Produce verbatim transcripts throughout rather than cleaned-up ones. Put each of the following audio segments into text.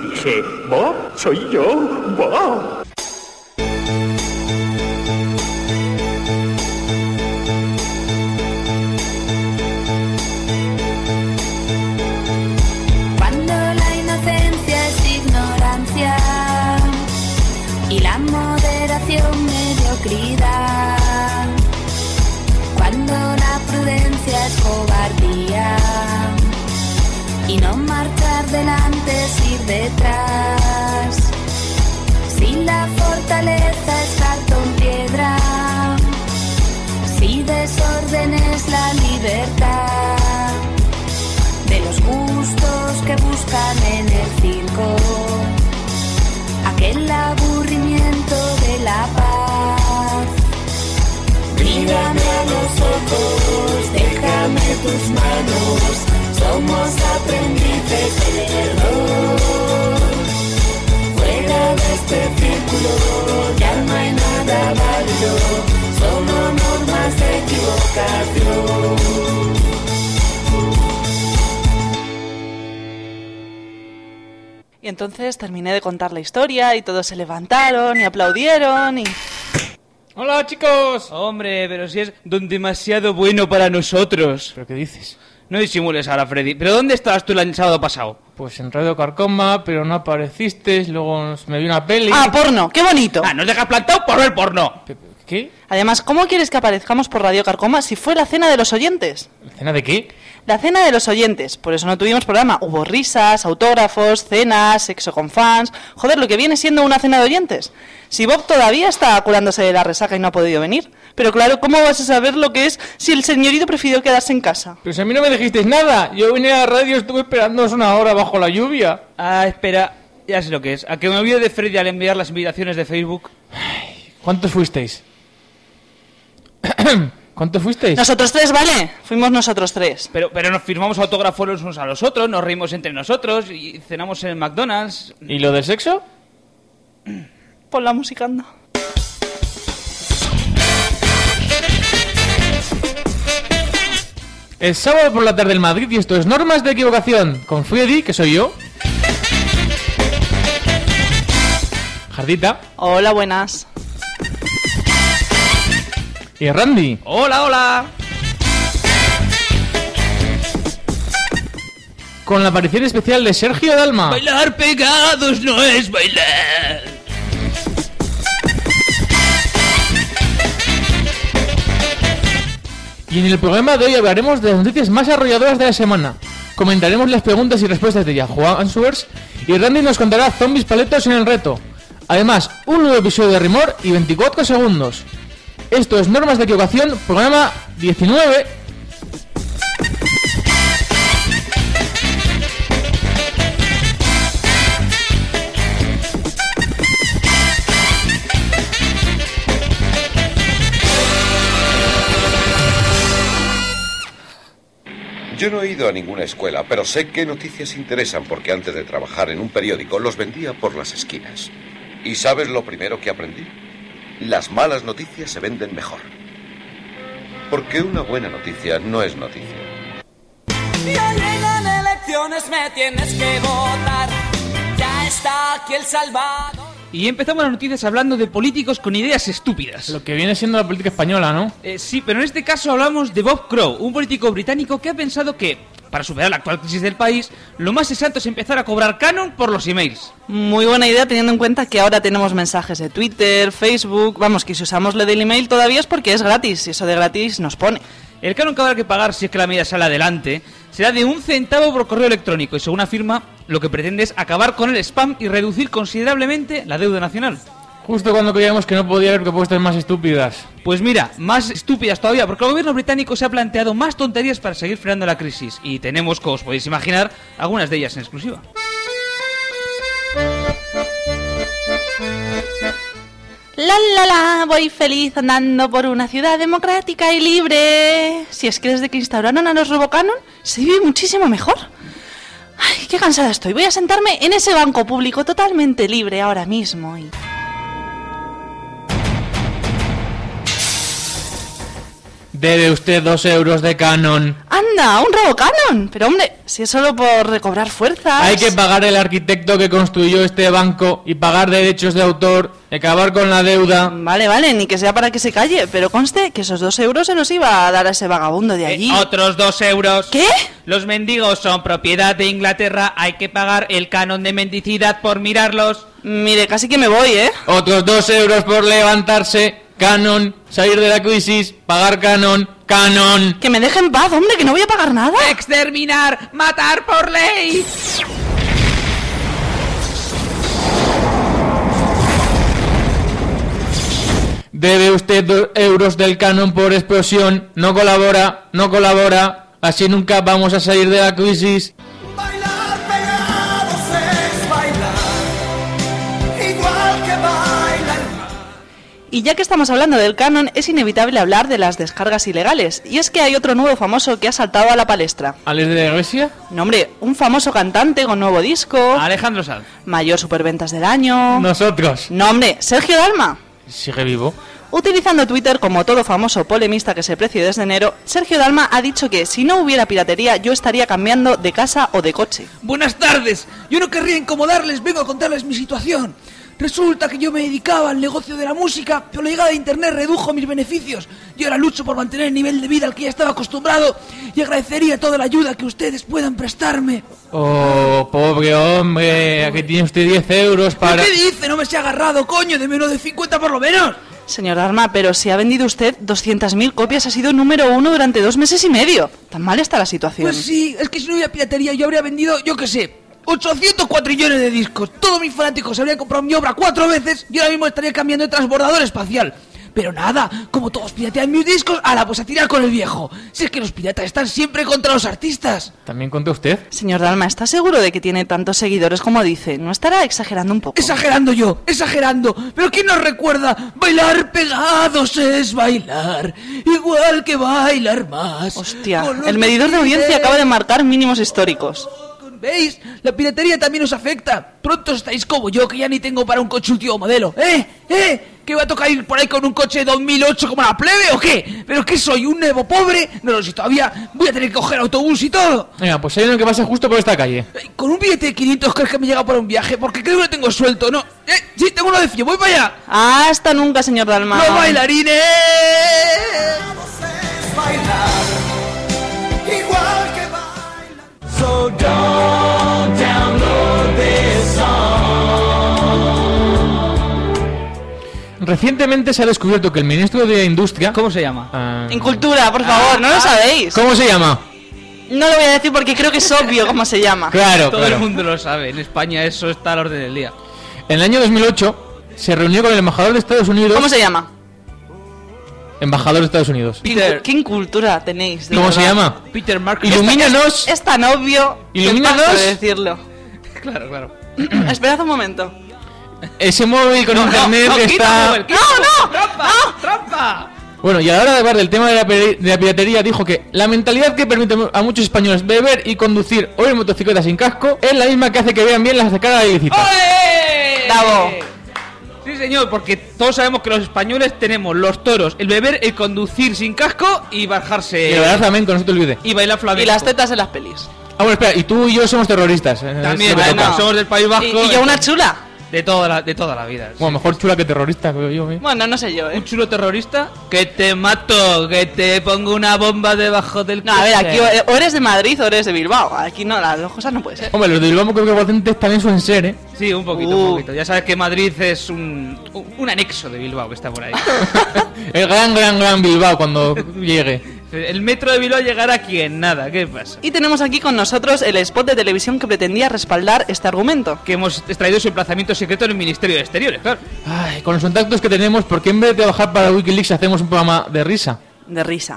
dije, Bob, soy yo, Bob. Cuando la inocencia es ignorancia y la moderación mediocridad, cuando la prudencia es cobardía y no marchar delante es ir detrás, si la fortaleza es cartón piedra, si desorden es la libertad de los gustos que buscan en el circo, aquel aburrimiento de la paz. Mírame a los ojos, déjame tus manos, somos aprendices del error. Fuera de este círculo ya no hay nada válido, solo normas de equivocación. Y entonces terminé de contar la historia y todos se levantaron y aplaudieron y... ¡Hola, chicos! Hombre, pero si es don demasiado bueno para nosotros. ¿Pero qué dices? No disimules ahora, Freddy. ¿Pero dónde estabas tú el sábado pasado? Pues en Radio Carcoma, pero no apareciste, luego me vi una peli... ¡Ah, porno! ¡Qué bonito! ¡Ah, nos dejas plantado por ver porno! ¿Qué? Además, ¿cómo quieres que aparezcamos por Radio Carcoma si fue la cena de los oyentes? ¿La cena de qué? La cena de los oyentes, por eso no tuvimos programa. Hubo risas, autógrafos, cenas, sexo con fans... Joder, lo que viene siendo una cena de oyentes. Si Bob todavía está curándose de la resaca y no ha podido venir. Pero claro, ¿cómo vas a saber lo que es si el señorito prefirió quedarse en casa? Pero si a mí no me dijisteis nada. Yo vine a la radio y estuve esperándoos una hora bajo la lluvia. Ah, espera, ya sé lo que es. A que me olvidé de Freddy al enviar las invitaciones de Facebook. Ay, ¿cuántos fuisteis? ¿Cuántos fuisteis? Nosotros tres, ¿vale? Fuimos nosotros tres. Pero, pero nos firmamos autógrafos los unos a los otros, nos reímos entre nosotros y cenamos en el McDonald's. ¿Y lo del sexo? Pon la música, anda. Es sábado por la tarde en Madrid y esto es Normas de Equivocación, con Freddy, que soy yo. Jardita. Hola, buenas. Y Randy. Hola, hola. Con la aparición especial de Sergio Dalma. Bailar pegados no es bailar. Y en el programa de hoy hablaremos de las noticias más arrolladoras de la semana. Comentaremos las preguntas y respuestas de Yahoo Answers y Randy nos contará zombies paletos en el reto. Además, un nuevo episodio de Rimor y veinticuatro segundos. Esto es Normas de Equivocación, programa diecinueve. Yo no he ido a ninguna escuela, pero sé qué noticias interesan porque antes de trabajar en un periódico los vendía por las esquinas. ¿Y sabes lo primero que aprendí? Las malas noticias se venden mejor. Porque una buena noticia no es noticia. Ya llegan elecciones, me tienes que votar. Ya está aquí El Salvador. Y empezamos las noticias hablando de políticos con ideas estúpidas. Lo que viene siendo la política española, ¿no? Eh, sí, pero en este caso hablamos de Bob Crow, un político británico que ha pensado que, para superar la actual crisis del país, lo más sensato es empezar a cobrar canon por los emails. Muy buena idea teniendo en cuenta que ahora tenemos mensajes de Twitter, Facebook... Vamos, que si usamos lo del email todavía es porque es gratis, y eso de gratis nos pone. El canon que habrá que pagar si es que la medida sale adelante será de un centavo por correo electrónico y según afirma, lo que pretende es acabar con el spam y reducir considerablemente la deuda nacional. Justo cuando creíamos que no podía haber propuestas más estúpidas. Pues mira, más estúpidas todavía, porque el gobierno británico se ha planteado más tonterías para seguir frenando la crisis y tenemos, como os podéis imaginar, algunas de ellas en exclusiva. La la la, voy feliz andando por una ciudad democrática y libre. Si es que desde que instauraron a los Robocanon se vive muchísimo mejor. Ay, qué cansada estoy. Voy a sentarme en ese banco público totalmente libre ahora mismo y... Debe usted dos euros de canon. ¡Anda! ¡Un robo canon! Pero hombre, si es solo por recobrar fuerzas... Hay que pagar el arquitecto que construyó este banco y pagar derechos de autor y acabar con la deuda. Vale, vale, ni que sea para que se calle, pero conste que esos dos euros se los iba a dar a ese vagabundo de allí. Eh, otros dos euros. ¿Qué? Los mendigos son propiedad de Inglaterra, hay que pagar el canon de mendicidad por mirarlos. Mire, casi que me voy, ¿eh? Otros dos euros por levantarse. Canon. Salir de la crisis. Pagar canon. Canon. Que me dejen en paz, hombre, que no voy a pagar nada. Exterminar, matar por ley. Debe usted dos euros del canon por explosión. No colabora, no colabora. Así nunca vamos a salir de la crisis. Bailar pegados es bailar, igual que baila el mar. Y ya que estamos hablando del canon, es inevitable hablar de las descargas ilegales. Y es que hay otro nuevo famoso que ha saltado a la palestra. ¿Alex de la Iglesia? No, hombre, un famoso cantante con nuevo disco, Alejandro Sanz. mayor superventas del año... Nosotros. No, hombre, Sergio Dalma. ¿Sigue vivo? Utilizando Twitter como todo famoso polemista que se precie desde enero, Sergio Dalma ha dicho que si no hubiera piratería yo estaría cambiando de casa o de coche. Buenas tardes, yo no querría incomodarles, vengo a contarles mi situación. Resulta que yo me dedicaba al negocio de la música, pero la llegada de internet redujo mis beneficios. Yo ahora lucho por mantener el nivel de vida al que ya estaba acostumbrado y agradecería toda la ayuda que ustedes puedan prestarme. Oh, pobre hombre, aquí tiene usted diez euros para... ¿Qué dice? No me se ha agarrado, coño, de menos de cincuenta por lo menos. Señor Dalma, pero si ha vendido usted doscientas mil copias, ha sido número uno durante dos meses y medio. Tan mal está la situación. Pues sí, es que si no hubiera piratería yo habría vendido, yo qué sé, ochocientos cuatrillones de discos. Todos mis fanáticos habrían comprado mi obra cuatro veces y ahora mismo estaría cambiando de transbordador espacial. Pero nada, como todos piratean mis discos, ala, pues a tirar con el viejo. Si es que los piratas están siempre contra los artistas. ¿También contra usted? Señor Dalma, ¿está seguro de que tiene tantos seguidores como dice? ¿No estará exagerando un poco? Exagerando yo, exagerando. Pero ¿quién nos recuerda? Bailar pegados es bailar, igual que bailar más. Hostia, el medidor de audiencia acaba de marcar mínimos históricos. ¿Veis? La piratería también os afecta. Pronto estáis como yo, que ya ni tengo para un coche último modelo. ¿Eh? ¿Eh? ¿Que va a tocar ir por ahí con un coche de dos mil ocho como la plebe o qué? ¿Pero qué soy? ¿Un nuevo pobre? No lo sé todavía. Voy a tener que coger autobús y todo. Venga, pues hay uno que pasa justo por esta calle. Eh, Con un billete de quinientos crees que me llega para un viaje, porque creo que lo tengo suelto, ¿no? Eh, sí, tengo uno de cien, voy para allá. Hasta nunca, señor Dalma. ¡Los bailarines! Es bailar, igual que baila. So don't download this song. Recientemente se ha descubierto que el ministro de Industria... ¿Cómo se llama? Ah, En cultura, por favor, no lo sabéis. ¿Cómo se llama? No lo voy a decir porque creo que es obvio cómo se llama. Claro, Todo claro. el mundo lo sabe. En España eso está al orden del día. En el año dos mil ocho se reunió con el embajador de Estados Unidos... ¿Cómo se llama? Embajador de Estados Unidos. ¿Qué, Peter. qué incultura tenéis? de ¿Cómo se verdad. llama? Peter Mark. Ilumínanos. Es tan obvio que Ilumínanos. paso de decirlo. Claro, claro. Esperad un momento. Ese móvil con No, no, internet no, que quita está... móvil, quita ¡No, no! móvil. ¡Trampa! ¡Trampa! Bueno, y a la hora de hablar del tema de la, peri- de la piratería dijo que la mentalidad que permite a muchos españoles beber y conducir o ir en motocicleta sin casco es la misma que hace que vean bien las descargas ilícitas. ¡Ole! Bravo. Sí, señor, porque todos sabemos que los españoles tenemos los toros, el beber, el conducir sin casco y bajarse. Y el bailar flamenco, no se te olvide. Y bailar flamenco. Y las tetas en las pelis. Ah, bueno, espera, y tú y yo somos terroristas. eh, También, eso me bueno, toca. somos del País Vasco. Y, y yo una chula. De toda la, de toda la vida. sí. Bueno, mejor chula que terrorista, creo yo. ¿eh? Bueno, no sé yo, Un ¿eh? chulo terrorista que te mato, que te pongo una bomba debajo del No, a ver, coche. aquí o, o eres de Madrid o eres de Bilbao. Aquí no, las dos cosas no puede ser. Hombre, los de Bilbao creo que potentes también suelen ser, ¿eh? Sí, un poquito, Uh. un poquito. Ya sabes que Madrid es un, un, un anexo de Bilbao que está por ahí. El gran, gran, gran Bilbao cuando llegue. El metro de Bilbao llegará aquí en nada. ¿Qué pasa? Y tenemos aquí con nosotros el spot de televisión que pretendía respaldar este argumento. Que hemos extraído su emplazamiento secreto en el Ministerio de Exteriores, claro. Ay, con los contactos que tenemos, ¿por qué en vez de trabajar para Wikileaks hacemos un programa de risa? De risa.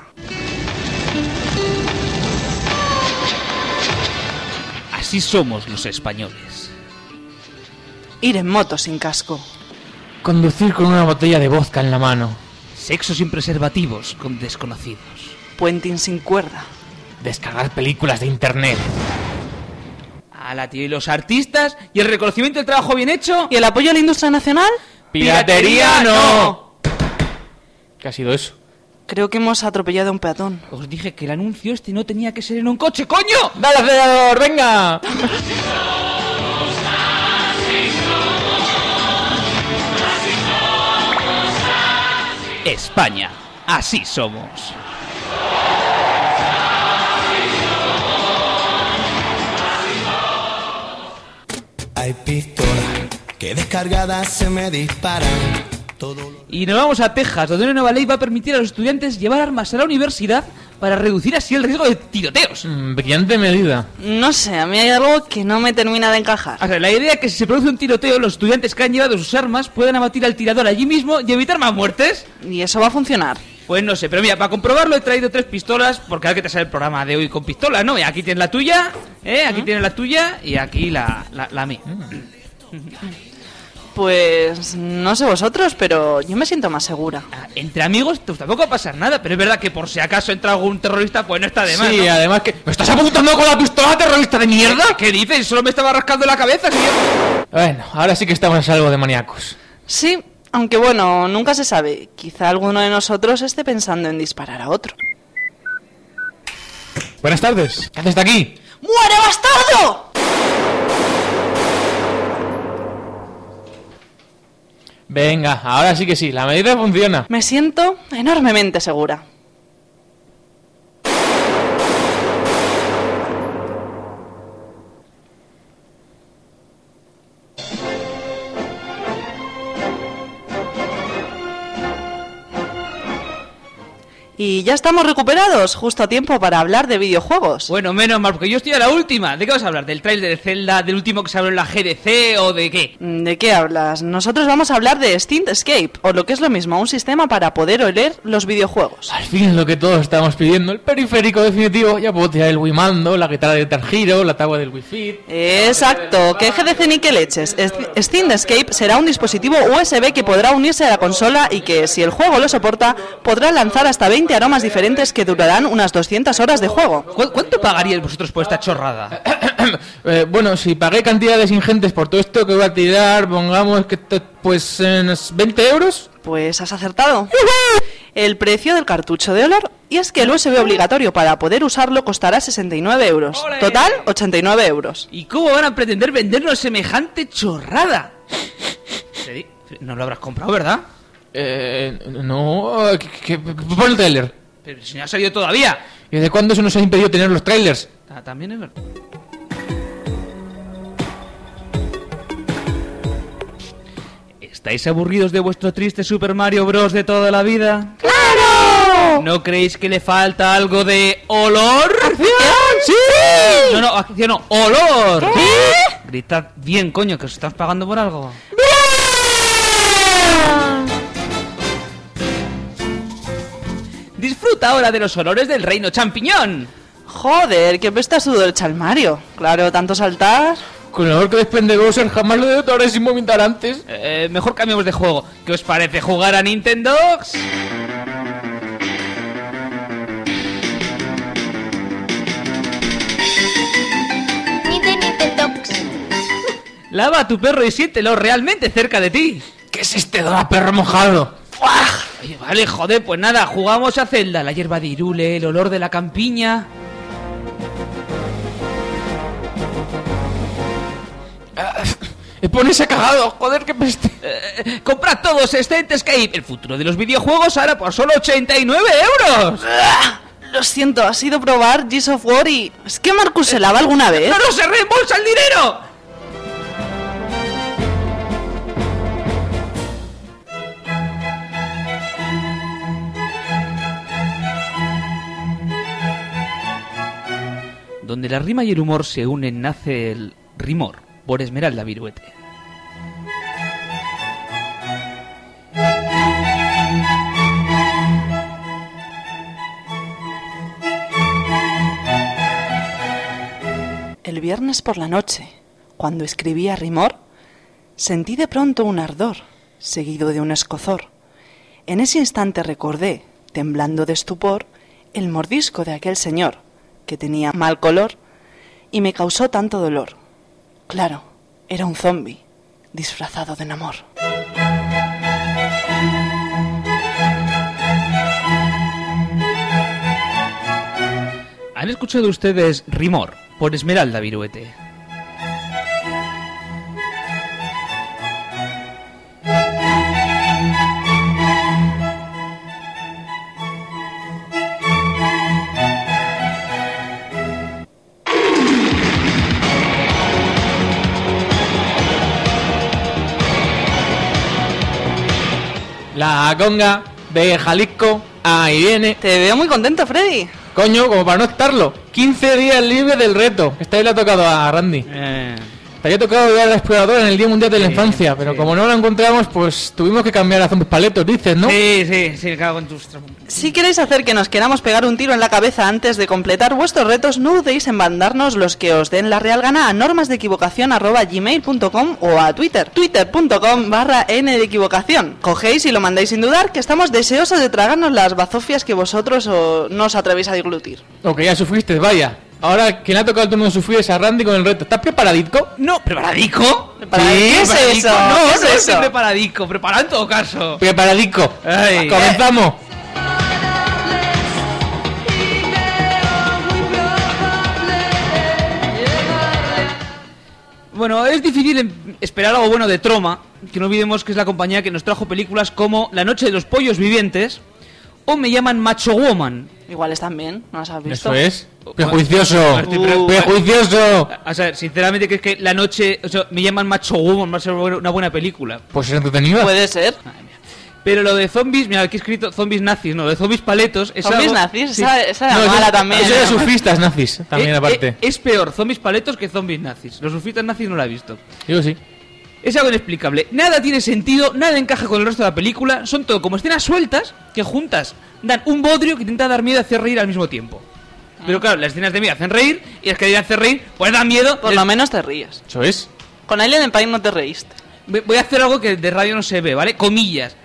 Así somos los españoles. Ir en moto sin casco. Conducir con una botella de vodka en la mano. Sexo sin preservativos con desconocidos. Puenting sin cuerda. Descargar películas de internet. Ala, tío, y los artistas y el reconocimiento del trabajo bien hecho. ¿Y el apoyo a la industria nacional? ¡Piratería no! ¿Qué ha sido eso? Creo que hemos atropellado a un peatón. Os dije que el anuncio este no tenía que ser en un coche, coño. ¡Dale, acelerador, venga! España, así somos. Hay pistolas que descargadas se me disparan. Todo... Y nos vamos a Texas, donde una nueva ley va a permitir a los estudiantes llevar armas a la universidad para reducir así el riesgo de tiroteos. Mm, brillante medida. No sé, a mí hay algo que no me termina de encajar. O sea, la idea es que si se produce un tiroteo, los estudiantes que han llevado sus armas puedan abatir al tirador allí mismo y evitar más muertes. ¿Y eso va a funcionar? Pues no sé, pero mira, para comprobarlo he traído tres pistolas, porque a ver que te sale el programa de hoy con pistolas, ¿no? Y aquí tienes la tuya, ¿eh? Aquí tienes la tuya y aquí la, la, la mía. Pues no sé vosotros, pero yo me siento más segura. Ah, entre amigos pues tampoco va a pasar nada, pero es verdad que por si acaso entra algún terrorista, pues no está de más, Sí, ¿no? además que... ¿Me estás apuntando con la pistola, terrorista de mierda? ¿Qué, qué dices? Solo me estaba rascando la cabeza, señor. Bueno, ahora sí que estamos a salvo de maníacos. Sí, aunque bueno, nunca se sabe. Quizá alguno de nosotros esté pensando en disparar a otro. Buenas tardes. ¿Qué haces aquí? ¡Muere, bastardo! Venga, ahora sí que sí, la medida funciona. Me siento enormemente segura. Y ya estamos recuperados, justo a tiempo para hablar de videojuegos. Bueno, menos mal, porque yo estoy a la última. ¿De qué vas a hablar? ¿Del trailer de Zelda? ¿Del último que se habló en la G D C? ¿O de qué? ¿De qué hablas? Nosotros vamos a hablar de Steam Escape, o lo que es lo mismo, un sistema para poder oler los videojuegos. Al fin es lo que todos estábamos pidiendo, el periférico definitivo. Ya puedo tirar el Wii Mando, la guitarra de Guitar Hero, la tabla del Wii Fit. Exacto, que G D C ni que leches. Steam Escape será un dispositivo U S B que podrá unirse a la consola y que, si el juego lo soporta, podrá lanzar hasta veinte aromas diferentes que durarán unas doscientas horas de juego. ¿Cu- ¿Cuánto pagaríais vosotros por esta chorrada? eh, bueno, si pagué cantidades ingentes por todo esto que voy a tirar, pongamos que te, pues en veinte euros. Pues has acertado. El precio del cartucho de olor, y es que el U S B obligatorio para poder usarlo costará sesenta y nueve euros. ¡Ole! Total, ochenta y nueve euros. ¿Y cómo van a pretender vendernos semejante chorrada? ¿Sí? No lo habrás comprado, ¿verdad? Eh, no, que, que, pon el trailer. Pero si no ha salido todavía. ¿Y desde cuándo se nos ha impedido tener los trailers? Ah, también es verdad. ¿Estáis aburridos de vuestro triste Super Mario Bros. De toda la vida? ¡Claro! ¿No creéis que le falta algo de olor? ¡Acción! ¡Sí! No, no, acción no, olor. ¿Qué? Gritad bien, coño, que os estás pagando por algo. Disfruta ahora de los olores del reino champiñón. Joder, qué pesta sudor echa el Mario. Claro, tanto saltar. Con el olor que desprende Bowser jamás lo de notaré sin vomitar antes. Eh, mejor cambiemos de juego. ¿Qué os parece jugar a Nintendo? Lava a tu perro y siéntelo realmente cerca de ti. ¿Qué es este dolor a perro mojado? Oye, vale, joder, pues nada, jugamos a Zelda. La hierba de Irule, el olor de la campiña. Me pones cagado, joder, qué peste. Eh, comprad todos Steam Escape. El futuro de los videojuegos ahora por solo ochenta y nueve euros. ¡Ah! Lo siento, ha sido probar Gears of War y... ¿Es que Marcus se lava alguna vez? ¡No, no se reembolsa el dinero! Donde la rima y el humor se unen nace el Rimor, por Esmeralda Viruete. El viernes por la noche, cuando escribía Rimor, sentí de pronto un ardor, seguido de un escozor. En ese instante recordé, temblando de estupor, el mordisco de aquel señor, que tenía mal color, y me causó tanto dolor. Claro, era un zombi, disfrazado de Namor. ¿Han escuchado ustedes Rimor por Esmeralda Viruete? La conga de Jalisco, ahí viene. Te veo muy contento, Freddy. Coño, como para no estarlo. quince días libres del reto. Esta vez le ha tocado a Randy. Eh... Te había tocado ver al explorador en el Día Mundial de la Sí, Infancia, pero sí. como no lo encontramos, pues tuvimos que cambiar a zombies paletos, dices, ¿no? Sí, sí, sí, me cago en tus... Si queréis hacer que nos queramos pegar un tiro en la cabeza antes de completar vuestros retos, no dudéis en mandarnos los que os den la real gana a normasdeequivocación arroba gmail punto com o a Twitter, twitter punto com barra n de equivocación. Cogéis y lo mandáis sin dudar, que estamos deseosos de tragarnos las bazofias que vosotros o no os atrevéis a deglutir. O que ya sufriste, vaya. Ahora, quien le ha tocado el turno de sufrir es a Randy con el reto. ¿Estás preparadico? No, ¿preparadico? ¿Preparadico? ¿Qué es ¿Preparadico? eso? No, ¿Qué no es estoy eso? preparadico, preparado en todo caso. Preparadico. Ay. Comenzamos. Bueno, es difícil em- esperar algo bueno de Troma, que no olvidemos que es la compañía que nos trajo películas como La noche de los pollos vivientes o Me llaman Macho Woman. Igual están bien, ¿no las has visto? Eso es. Prejuicioso. Estoy pre- Uh. Prejuicioso. O sea, sinceramente, ¿crees que La noche, o sea, Me llaman Macho Woman va a ser una buena película? Pues es entretenida. Puede ser. Pero lo de zombies, mira, aquí he escrito zombies nazis, no, lo de zombies paletos es Zombies algo- nazis, sí. esa, esa era No, mala eso- también. Eso de ¿no? surfistas nazis, también Eh, aparte. eh, es peor zombies paletos que zombies nazis. Los surfistas nazis no lo he visto. Digo sí. Es algo inexplicable. Nada tiene sentido, nada encaja con el resto de la película. Son todo como escenas sueltas que juntas dan un bodrio que intenta dar miedo y hacer reír al mismo tiempo. Pero claro, las escenas de miedo hacen reír y las que hacen reír, pues dan miedo. Por lo menos te ríes. Eso es. Con Alien Empire no te reíste. Voy voy a hacer algo que de radio no se ve, ¿vale? Comillas.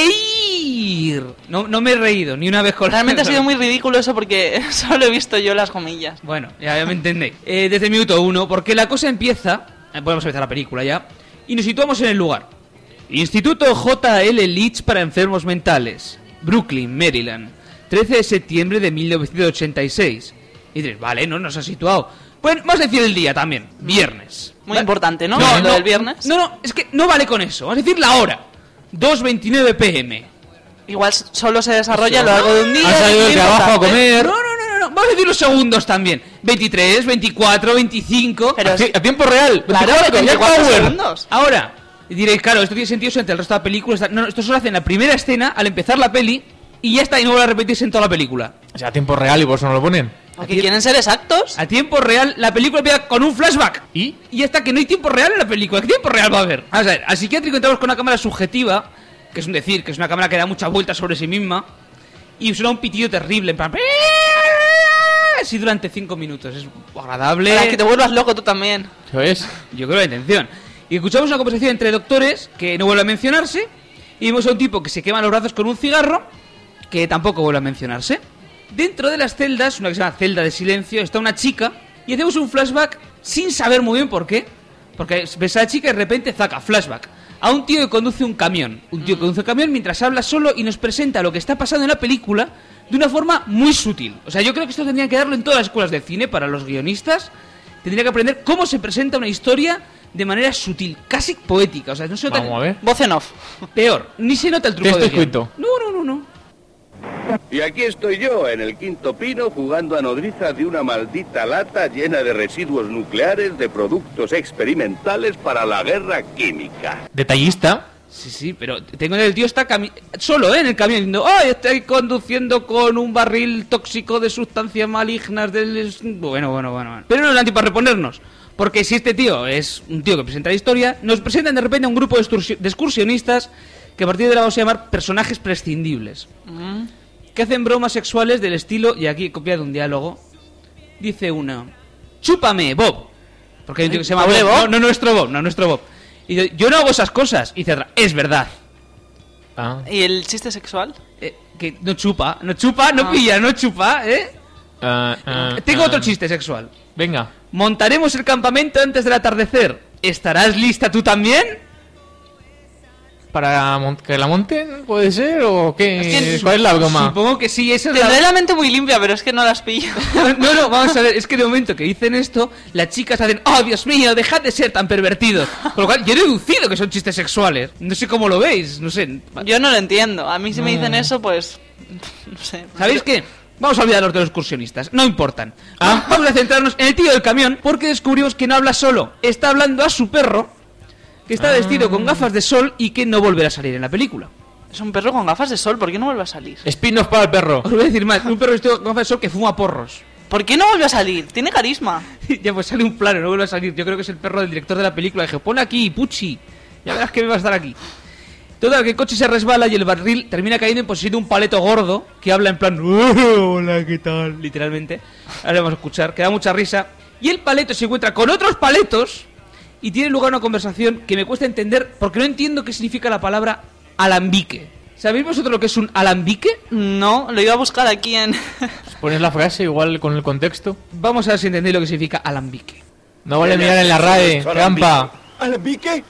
¡Reír! No, no me he reído ni una vez con Realmente ha sido muy ridículo eso porque solo he visto yo las comillas. Bueno, ya, ya me entendéis. Eh, desde el minuto uno, porque la cosa empieza... eh, podemos empezar la película ya. Y nos situamos en el lugar. Instituto J L Leach para enfermos mentales. Brooklyn, Maryland. trece de septiembre de mil novecientos ochenta y seis. Y diréis, vale, no nos ha situado. Pues vamos a decir el día también. Viernes. Muy Va- importante, ¿no? No, Lo no, del viernes. No, no, es que no vale con eso. Vamos a decir la hora. dos veintinueve pm. Igual solo se desarrolla a lo largo de un día. Ha salido es del muy trabajo a importante. comer. No, no, no, no, no. Vamos a decir los segundos también. veintitrés, veinticuatro, veinticinco. Pero A, sí, ti- a tiempo real. claro, veinticuatro, Jack veinticuatro Bauer. segundos. Ahora, diréis, claro, esto tiene sentido entre el resto de la película. está- No, esto solo hace en la primera escena, al empezar la peli, y ya está, y no vuelve a repetirse en toda la película. O sea, a tiempo real y por eso no lo ponen. Porque quieren ser exactos. A tiempo real, la película empieza con un flashback. ¿Y? Y ya está, que no hay tiempo real en la película. ¿Qué tiempo real va a haber? Vamos a ver, al psiquiátrico entramos con una cámara subjetiva, que es un decir, que es una cámara que da muchas vueltas sobre sí misma, y suena un pitido terrible, en plan... Así durante cinco minutos. Es agradable. Para que te vuelvas loco tú también. Eso es. Yo creo la intención. Y escuchamos una conversación entre doctores que no vuelve a mencionarse. Y vemos a un tipo que se quema los brazos con un cigarro, que tampoco vuelve a mencionarse. Dentro de las celdas, una que se llama celda de silencio, está una chica. Y hacemos un flashback sin saber muy bien por qué. Porque ves a la chica y de repente zaca, flashback. A un tío que conduce un camión. Un tío que conduce un camión mientras habla solo y nos presenta lo que está pasando en la película de una forma muy sutil. O sea, yo creo que esto tendrían que darlo en todas las escuelas de cine para los guionistas. Tendría que aprender cómo se presenta una historia de manera sutil, casi poética. O sea, no se nota... Vamos a ver. Voz en off. Peor, ni se nota el truco Texto del guión. escrito. No, no, no, no. Y aquí estoy yo, en el quinto pino, jugando a nodriza de una maldita lata llena de residuos nucleares de productos experimentales para la guerra química. Detallista. Sí, sí, pero tengo el tío está cami- solo, ¿eh? En el camión diciendo, ¡ay, estoy conduciendo con un barril tóxico de sustancias malignas del... Bueno, bueno, bueno, bueno. Pero no es anti para reponernos. Porque si este tío es un tío que presenta la historia, nos presentan de repente a un grupo de, excursio- de excursionistas que a partir de ahora vamos a llamar personajes prescindibles. Que hacen bromas sexuales del estilo, y aquí he copiado un diálogo, dice uno, chúpame, Bob. Porque hay un tío que se llama ¿Hable Bob. Bob? No, no nuestro Bob, no nuestro Bob. Y dice, yo no hago esas cosas. Y dice otra, es verdad. Ah. ¿Y el chiste sexual? Eh, que no chupa, no chupa, no Ah. pilla, no chupa, ¿eh? Ah, ah, Tengo ah. otro chiste sexual. Venga. Montaremos el campamento antes del atardecer. ¿Estarás lista tú también? ¿Para mon- que la monten? ¿Puede ser? ¿O qué? Es que ¿Cuál es la broma? Supongo que sí, esa es Tendré la... la mente muy limpia, pero es que no las pillo. No, no, vamos a ver, es que de momento que dicen esto, las chicas hacen, oh Dios mío, dejad de ser tan pervertidos. Con lo cual, yo he deducido que son chistes sexuales. No sé cómo lo veis, no sé. Yo no lo entiendo. A mí si me No. dicen eso, pues... No sé. ¿Sabéis qué? Vamos a olvidarnos de los excursionistas, no importan. Ah. Vamos a centrarnos en el tío del camión, porque descubrimos que no habla solo. Está hablando a su perro, que está Ah. vestido con gafas de sol y que no volverá a salir en la película. Es un perro con gafas de sol, ¿por qué no vuelve a salir? Spin-off para el perro. Os voy a decir más, un perro vestido con gafas de sol que fuma porros. ¿Por qué no vuelve a salir? Tiene carisma. Ya pues sale un plano, no vuelve a salir. Yo creo que es el perro del director de la película. Dije, pon aquí, Pucci. Ya verás que me va a estar aquí. Total, que el coche se resbala y el barril termina cayendo en posición de un paleto gordo que habla en plan, "Oh, hola, ¿qué tal?", literalmente. Ahora vamos a escuchar, que da mucha risa. Y el paleto se encuentra con otros paletos y tiene lugar una conversación que me cuesta entender porque no entiendo qué significa la palabra alambique. ¿Sabéis vosotros lo que es un alambique? No, lo iba a buscar aquí en... Pones la frase igual con el contexto. Vamos a ver si entendéis lo que significa alambique. No vale mirar en la RAE, trampa. ¿Alambique?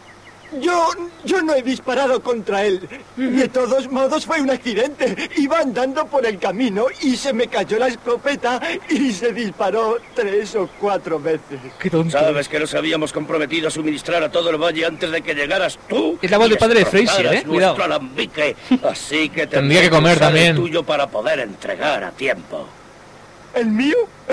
Yo, yo no he disparado contra él. De todos modos fue un accidente. Iba andando por el camino y se me cayó la escopeta y se disparó tres o cuatro veces. Qué tonto. Sabes que nos habíamos comprometido a suministrar a todo el valle antes de que llegaras tú. Es la voz y del padre de Fraser, destrozaras ¿eh? Cuidado. nuestro alambique. Así que Tendría que comer usar también. el tuyo para poder entregar a tiempo. ¿El mío?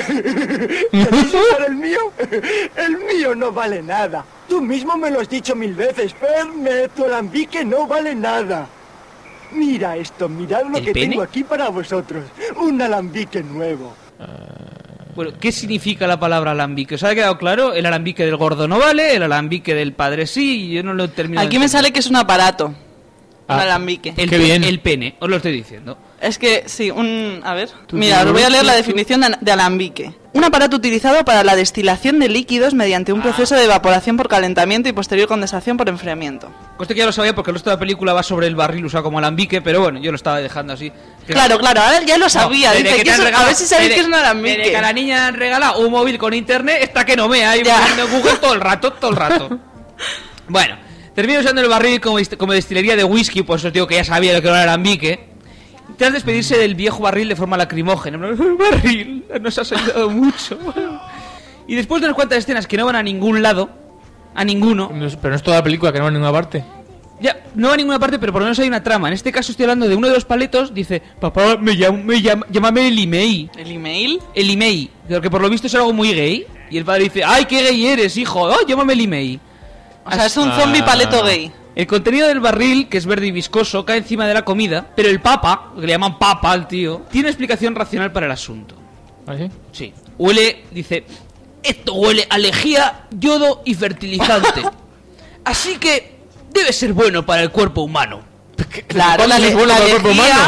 ¿Queréis usar el mío? El mío no vale nada. Tú mismo me lo has dicho mil veces, Ferme, tu alambique no vale nada. Mira esto, mirad lo ¿El que pene? tengo aquí para vosotros. Un alambique nuevo. Bueno, ¿qué significa la palabra alambique? ¿Os ha quedado claro? El alambique del gordo no vale, el alambique del padre sí, y yo no lo termino de Aquí me entender. sale que es un aparato. Ah. Un alambique. El, Qué pe- bien. el pene, os lo estoy diciendo. Es que, sí, un... A ver. Tú, Mira, tú, os voy a tú, leer la tú. definición de, de alambique. Un aparato utilizado para la destilación de líquidos mediante un proceso de evaporación por calentamiento y posterior condensación por enfriamiento. Conste que ya lo sabía porque el resto de la película va sobre el barril usado como alambique, pero bueno, yo lo estaba dejando así. Que- Claro, claro, ahora ya lo sabía. desde Dice que que te han eso- regalado- a ver si sabéis desde- que es un Desde alambique. que a la niña han regalado un móvil con internet, está que no me hay Ya. buscando en Google todo el rato, todo el rato. Bueno, termino usando el barril como, dist- como destilería de whisky, pues os digo que ya sabía lo que era un alambique. Tras despedirse del viejo barril de forma lacrimógena. El barril nos has ayudado mucho. Y después de unas cuantas escenas que no van a ningún lado, a ninguno, No es- Pero no es toda la película, que no va a ninguna parte. ya, no va a ninguna parte, pero por lo menos hay una trama. En este caso estoy hablando de uno de los paletos, dice, papá, me llamo, me llama, llámame el email. ¿El email? El email, porque por lo visto es algo muy gay. Y el padre dice, ay, qué gay eres, hijo, oh, llámame el email. O sea, es un Ah. zombie paleto gay. El contenido del barril, que es verde y viscoso, cae encima de la comida, pero el papa, que le llaman papa al tío, tiene una explicación racional para el asunto. ¿Ah, sí? Sí. Huele, dice, esto huele a lejía, yodo y fertilizante. Así que debe ser bueno para el cuerpo humano. Claro, la, ¿Cuándo le- es bueno la para el cuerpo lejía... humano?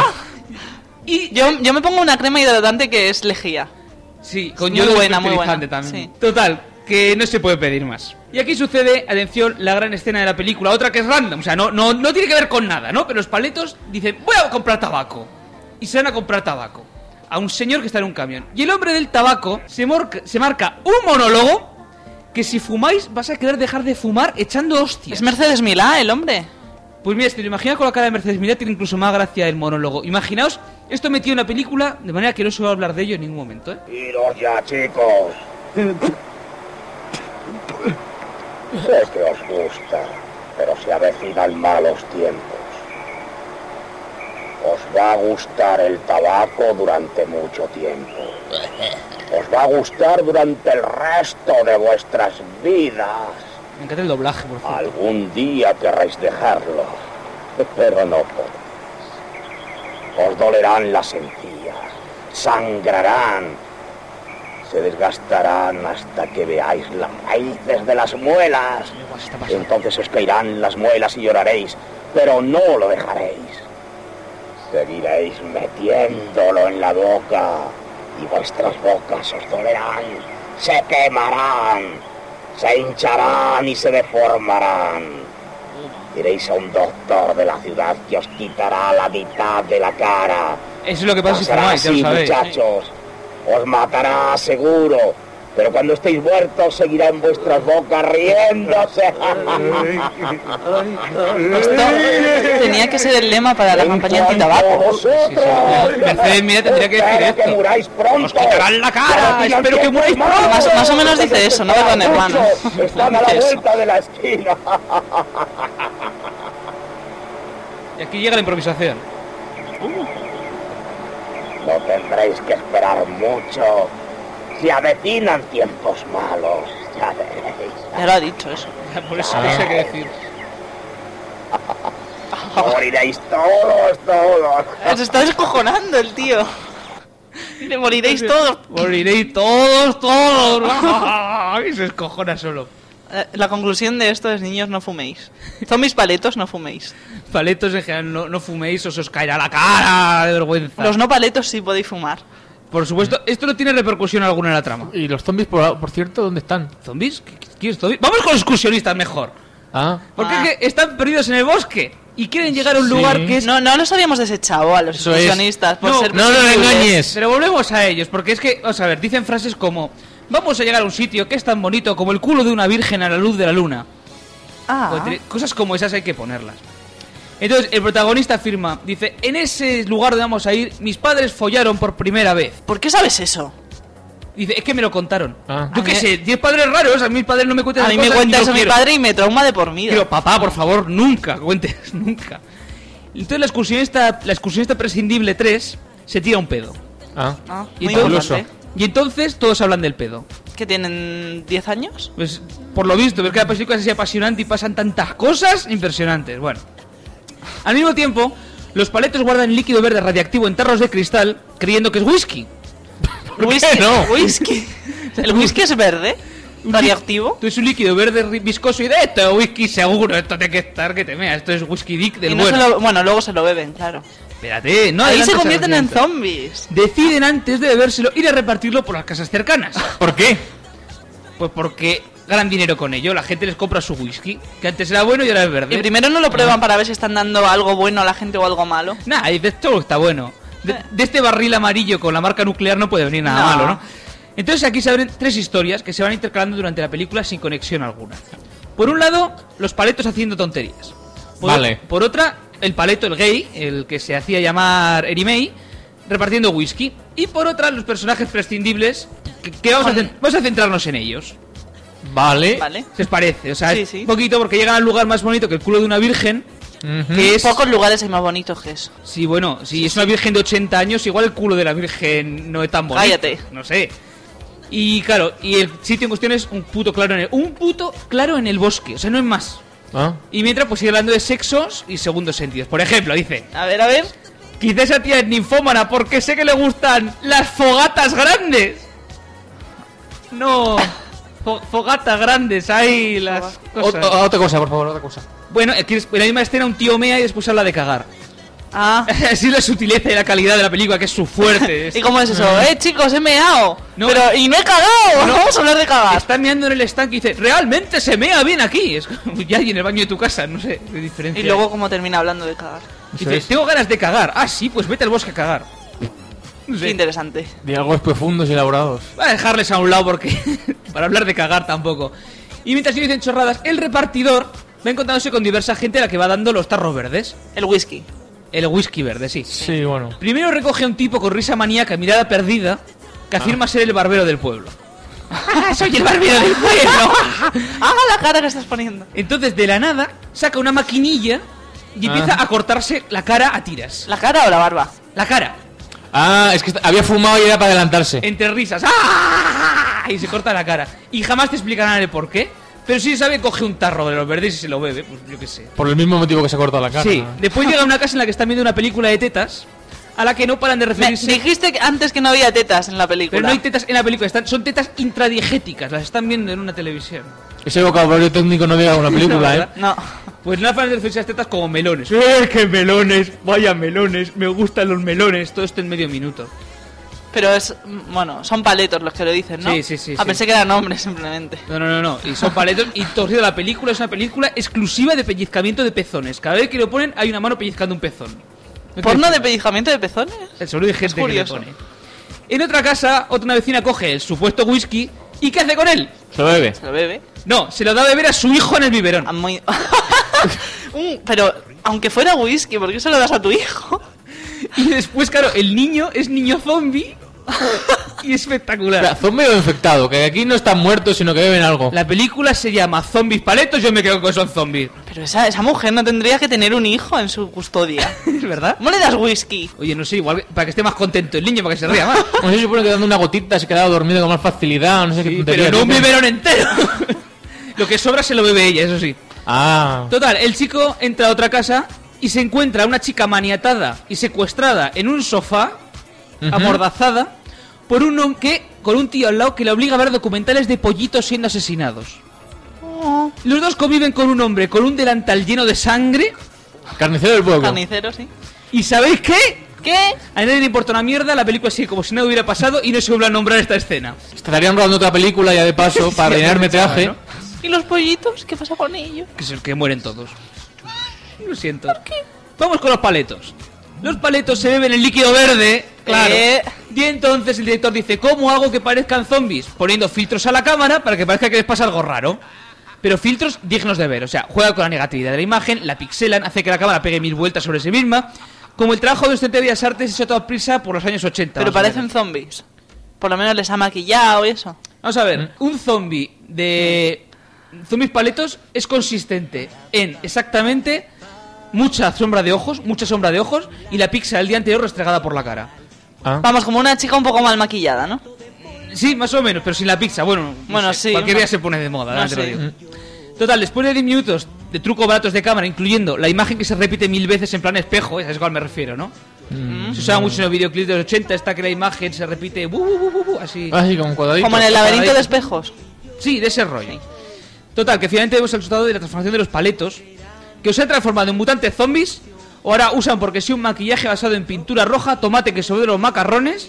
Y Yo, yo me pongo una crema hidratante que es lejía. sí, con Muy yodo y buena, muy fertilizante buena, también. sí. Total, que no se puede pedir más. Y aquí sucede, atención, la gran escena de la película, otra que es random, o sea, no, no, no tiene que ver con nada, ¿no? Pero los paletos dicen, voy a comprar tabaco. Y se van a comprar tabaco a un señor que está en un camión. Y el hombre del tabaco se, morca- se marca un monólogo que si fumáis vas a querer dejar de fumar echando hostias. Es Mercedes Milá, el hombre. Pues mira, si te lo imaginas con la cara de Mercedes Milá, tiene incluso más gracia el monólogo. Imaginaos esto metido en una película de manera que no se va a hablar de ello en ningún momento, ¿eh? Iros ya, chicos. Sé que os gusta, pero se avecinan malos tiempos. Os va a gustar el tabaco durante mucho tiempo. Os va a gustar durante el resto de vuestras vidas. Me encanta el doblaje, por favor. Algún día querréis dejarlo, pero no podéis. Os dolerán las encías, sangrarán, se desgastarán hasta que veáis las raíces de las muelas. Entonces os caerán las muelas y lloraréis, pero no lo dejaréis. Seguiréis metiéndolo en la boca y vuestras bocas os dolerán, se quemarán, se hincharán y se deformarán. Iréis a un doctor de la ciudad que os quitará la mitad de la cara. Eso es lo que pasa si Pasará fumáis, ya lo así, sabéis. muchachos. Os matará seguro. Pero cuando estéis muertos seguirá en vuestras bocas riéndose. Esto tenía que ser el lema para la campaña antitabaco. Sí, sí. Mercedes, mira, tendría que decir esto. Que muráis pronto. ¡Os quitarán la cara! ¡Espero que muráis pronto! Más, más o menos dice eso, ¿no? Perdón, hermano. Están a la vuelta de la esquina. Y aquí llega la improvisación. No tendréis que esperar mucho. Se avecinan tiempos malos, ya veréis. Ya lo ha dicho eso. Por eso no sé qué decir. Moriréis todos, todos. Se está descojonando el tío. Le moriréis todos. Moriréis todos, todos. Y se escojona solo. Eh, La conclusión de esto es, niños, no fuméis. Zombies paletos, no fuméis. Paletos en general, no, no fuméis o se os caerá la cara de vergüenza. Los no paletos sí podéis fumar. Por supuesto, esto no tiene repercusión alguna en la trama. ¿Y los zombies, por, por cierto, dónde están? ¿Zombies? ¿Qué, qué quieres zombies? Vamos con los excursionistas mejor. Ah. Porque Ah. es que están perdidos en el bosque y quieren llegar a un Sí. lugar que es... No, no los habíamos desechado a los Eso es. excursionistas por No, ser No, no, no visibles. engañes. Pero volvemos a ellos, porque es que, vamos a ver, dicen frases como: vamos a llegar a un sitio que es tan bonito como el culo de una virgen a la luz de la luna. Ah, Cosas como esas hay que ponerlas. Entonces, el protagonista afirma, dice: en ese lugar donde vamos a ir, mis padres follaron por primera vez. ¿por qué sabes eso? Dice, es que me lo contaron. Ah. Yo A qué mí- sé, diez padres raros, a mis padres no me cuentan A esas mí me cosas, cuenta ni eso lo mi quiero. padre y me trauma de por vida. Pero papá, por favor, nunca cuentes, nunca. Entonces la excursionista, la excursionista prescindible tres se tira un pedo. Ah. Ah, Y muy todo- importante. Y entonces todos hablan del pedo. ¿Que tienen diez años? Pues por lo visto, ver que la película es así apasionante y pasan tantas cosas impresionantes. Bueno. Al mismo tiempo, los paletos guardan líquido verde radiactivo en tarros de cristal creyendo que es whisky. Whisky, no? whisky. ¿El whisky es verde? ¿Radioactivo? Esto es un líquido verde ri- viscoso y de esto es whisky seguro. Esto tiene que estar que te meas. Esto es whisky dick del Y no bueno. se lo- bueno, luego se lo beben, claro. Espérate, no Ahí se adelantes convierten al en accidente. zombies. Deciden antes de bebérselo ir a repartirlo por las casas cercanas. ¿Por qué? Pues porque ganan dinero con ello. La gente les compra su whisky, que antes era bueno y ahora es verde. Y primero no lo prueban para ver si están dando algo bueno a la gente o algo malo. Nah, y de esto está bueno. De, de este barril amarillo con la marca nuclear no puede venir nada No. malo, ¿no? Entonces aquí se abren tres historias que se van intercalando durante la película sin conexión alguna. Por un lado, los paletos haciendo tonterías. Por, Vale. por otra, el paleto, el gay, el que se hacía llamar Erimei, repartiendo whisky. Y por otra, los personajes prescindibles, que, que vamos, a, Con- cen- vamos a centrarnos en ellos. Vale. ¿Vale? ¿Qué os parece? O sea, Sí, es sí. un poquito porque llegan al lugar más bonito que el culo de una virgen, Ujú. que es... Pocos lugares hay más bonitos que eso. Sí, bueno, si es una virgen de ochenta años, igual el culo de la virgen no es tan bonito. Cállate. No sé. Y claro, y el sitio en cuestión es un puto claro en el... Un puto claro en el bosque, o sea, no es más. Ah. Y mientras, pues sigue hablando de sexos y segundos sentidos. Por ejemplo, dice: A ver, a ver. quizá esa tía es ninfómana porque sé que le gustan las fogatas grandes. No... fo- fogatas grandes, ahí las Ot- cosas. otra cosa, por favor, otra cosa. Bueno, aquí es- en la misma escena un tío mea y después habla de cagar. Ah. Así la sutileza y la calidad de la película, que es su fuerte. ¿Y cómo es eso? Eh, chicos, he meado. No. Pero, y no he cagado. No vamos a hablar de cagar. Está meando en el estanque y dice: realmente se mea bien aquí. Es como ya y en el baño de tu casa, no sé qué diferencia. Y luego, ¿cómo termina hablando de cagar? dice: tengo ganas de cagar. Ah, sí, pues vete al bosque a cagar. No Qué sé. interesante. Diálogos profundos y elaborados. Voy a dejarles a un lado porque para hablar de cagar tampoco. Y mientras ellos dicen chorradas, el repartidor va encontrándose con diversa gente a la que va dando los tarros verdes. El whisky. El whisky verde, sí. Sí, bueno. Primero recoge a un tipo con risa maníaca y mirada perdida que afirma ser el barbero del pueblo. ¡Soy el barbero del pueblo! ¡Ah, la cara que estás poniendo! Entonces, de la nada, saca una maquinilla y empieza Ah. a cortarse la cara a tiras. ¿La cara o la barba? La cara. Ah, es que est- había fumado y era para adelantarse. Entre risas. ¡Ah! Y se corta la cara. Y jamás te explicarán el por qué. Pero si sabe, coge un tarro de los verdes y se lo bebe. Pues yo qué sé. Por el mismo motivo que se ha cortado la cara. Sí. Después llega a una casa en la que están viendo una película de tetas a la que no paran de Me referirse. dijiste que antes que no había tetas en la película. Pero no hay tetas en la película. Están, son tetas intradigéticas. Las están viendo en una televisión. Ese vocabulario técnico no llega a una película, ¿eh? ¿verdad? No. Pues no paran de referirse a las tetas como melones. ¡Eh, qué melones! Vaya melones. Me gustan los melones. Todo esto en medio minuto. Pero es... Bueno, son paletos los que lo dicen, ¿no? Sí, sí, sí, Ah, sí. pensé que eran hombres simplemente. No, no, no, no. Y son paletos. Y torcido, la película es una película exclusiva de pellizcamiento de pezones. Cada vez que lo ponen hay una mano pellizcando un pezón. No ¿Porno quiero de pellizcamiento de pezones? decir- Seguro hay gente que le curioso. pone. En otra casa, otra vecina coge el supuesto whisky ¿Y qué hace con él? Se lo bebe. Se lo bebe. No, se lo da a beber a su hijo en el biberón. Ah, muy... Mm, pero, aunque fuera whisky, ¿por qué se lo das a tu hijo? Y después, claro, el niño es niño zombie. Y espectacular. Espera, zombie o infectado, que aquí no están muertos, sino que beben algo. La película se llama Zombies Paletos, yo me quedo con esos zombies. Pero esa, esa mujer no tendría que tener un hijo en su custodia. ¿Es verdad? ¿Cómo le das whisky? Oye, no sé, igual para que esté más contento el niño, para que se ría más. No sé, se supone que dando una gotita se quedaba dormido con más facilidad, no sé qué Sí, tontería. pero no un dicen. biberón entero. Lo que sobra se lo bebe ella, eso sí. Ah. Total, el chico entra a otra casa y se encuentra a una chica maniatada y secuestrada en un sofá, Ujú. amordazada, por un hom- que con un tío al lado que le obliga a ver documentales de pollitos siendo asesinados. Oh, Los dos conviven con un hombre con un delantal lleno de sangre. Carnicero del pueblo. carnicero, sí. ¿Y sabéis qué? ¿Qué? A nadie le importa una mierda, la película sigue como si nada hubiera pasado y no se vuelve a nombrar esta escena. Estarían rodando otra película ya de paso para Sí, rellenar ya metraje. ¿no? ¿Y los pollitos? ¿Qué pasa con ellos? Que, se, que mueren todos. Lo siento. ¿Por qué? Vamos con los paletos. Los paletos se beben el líquido verde, claro. Eh. Y entonces el director dice, ¿cómo hago que parezcan zombies? Poniendo filtros a la cámara para que parezca que les pasa algo raro. Pero filtros dignos de ver, o sea, juega con la negatividad de la imagen, la pixelan, hace que la cámara pegue mil vueltas sobre sí misma. Como el trabajo de un estudiante de Bellas Artes hecho a toda prisa por los años ochenta. Pero más o parecen menos. zombies. Por lo menos les ha maquillado y eso. Vamos a ver, un zombie de zombies paletos es consistente en exactamente mucha sombra de ojos, mucha sombra de ojos y la pizza del día anterior restregada por la cara. Ah. Vamos, como una chica un poco mal maquillada, ¿no? Sí, más o menos, pero sin la pizza. Bueno, no Bueno, sé, sí, cualquier no- día se pone de moda, no ya te lo sé. digo. Total, después de diez minutos de trucos baratos de cámara, incluyendo la imagen que se repite mil veces en plan espejo, ¿sabes a cuál me refiero, no? Mm. Se usaba mucho en los videoclips de los ochenta, está que la imagen se repite bu, bu, bu, bu, bu, así. Así como un cuadradito. Como en el laberinto de espejos. Sí, de ese rollo. Total, que finalmente hemos resultado de la transformación de los paletos, que o se han transformado en mutantes zombies, o ahora usan porque sí un maquillaje basado en pintura roja, tomate que sobre los macarrones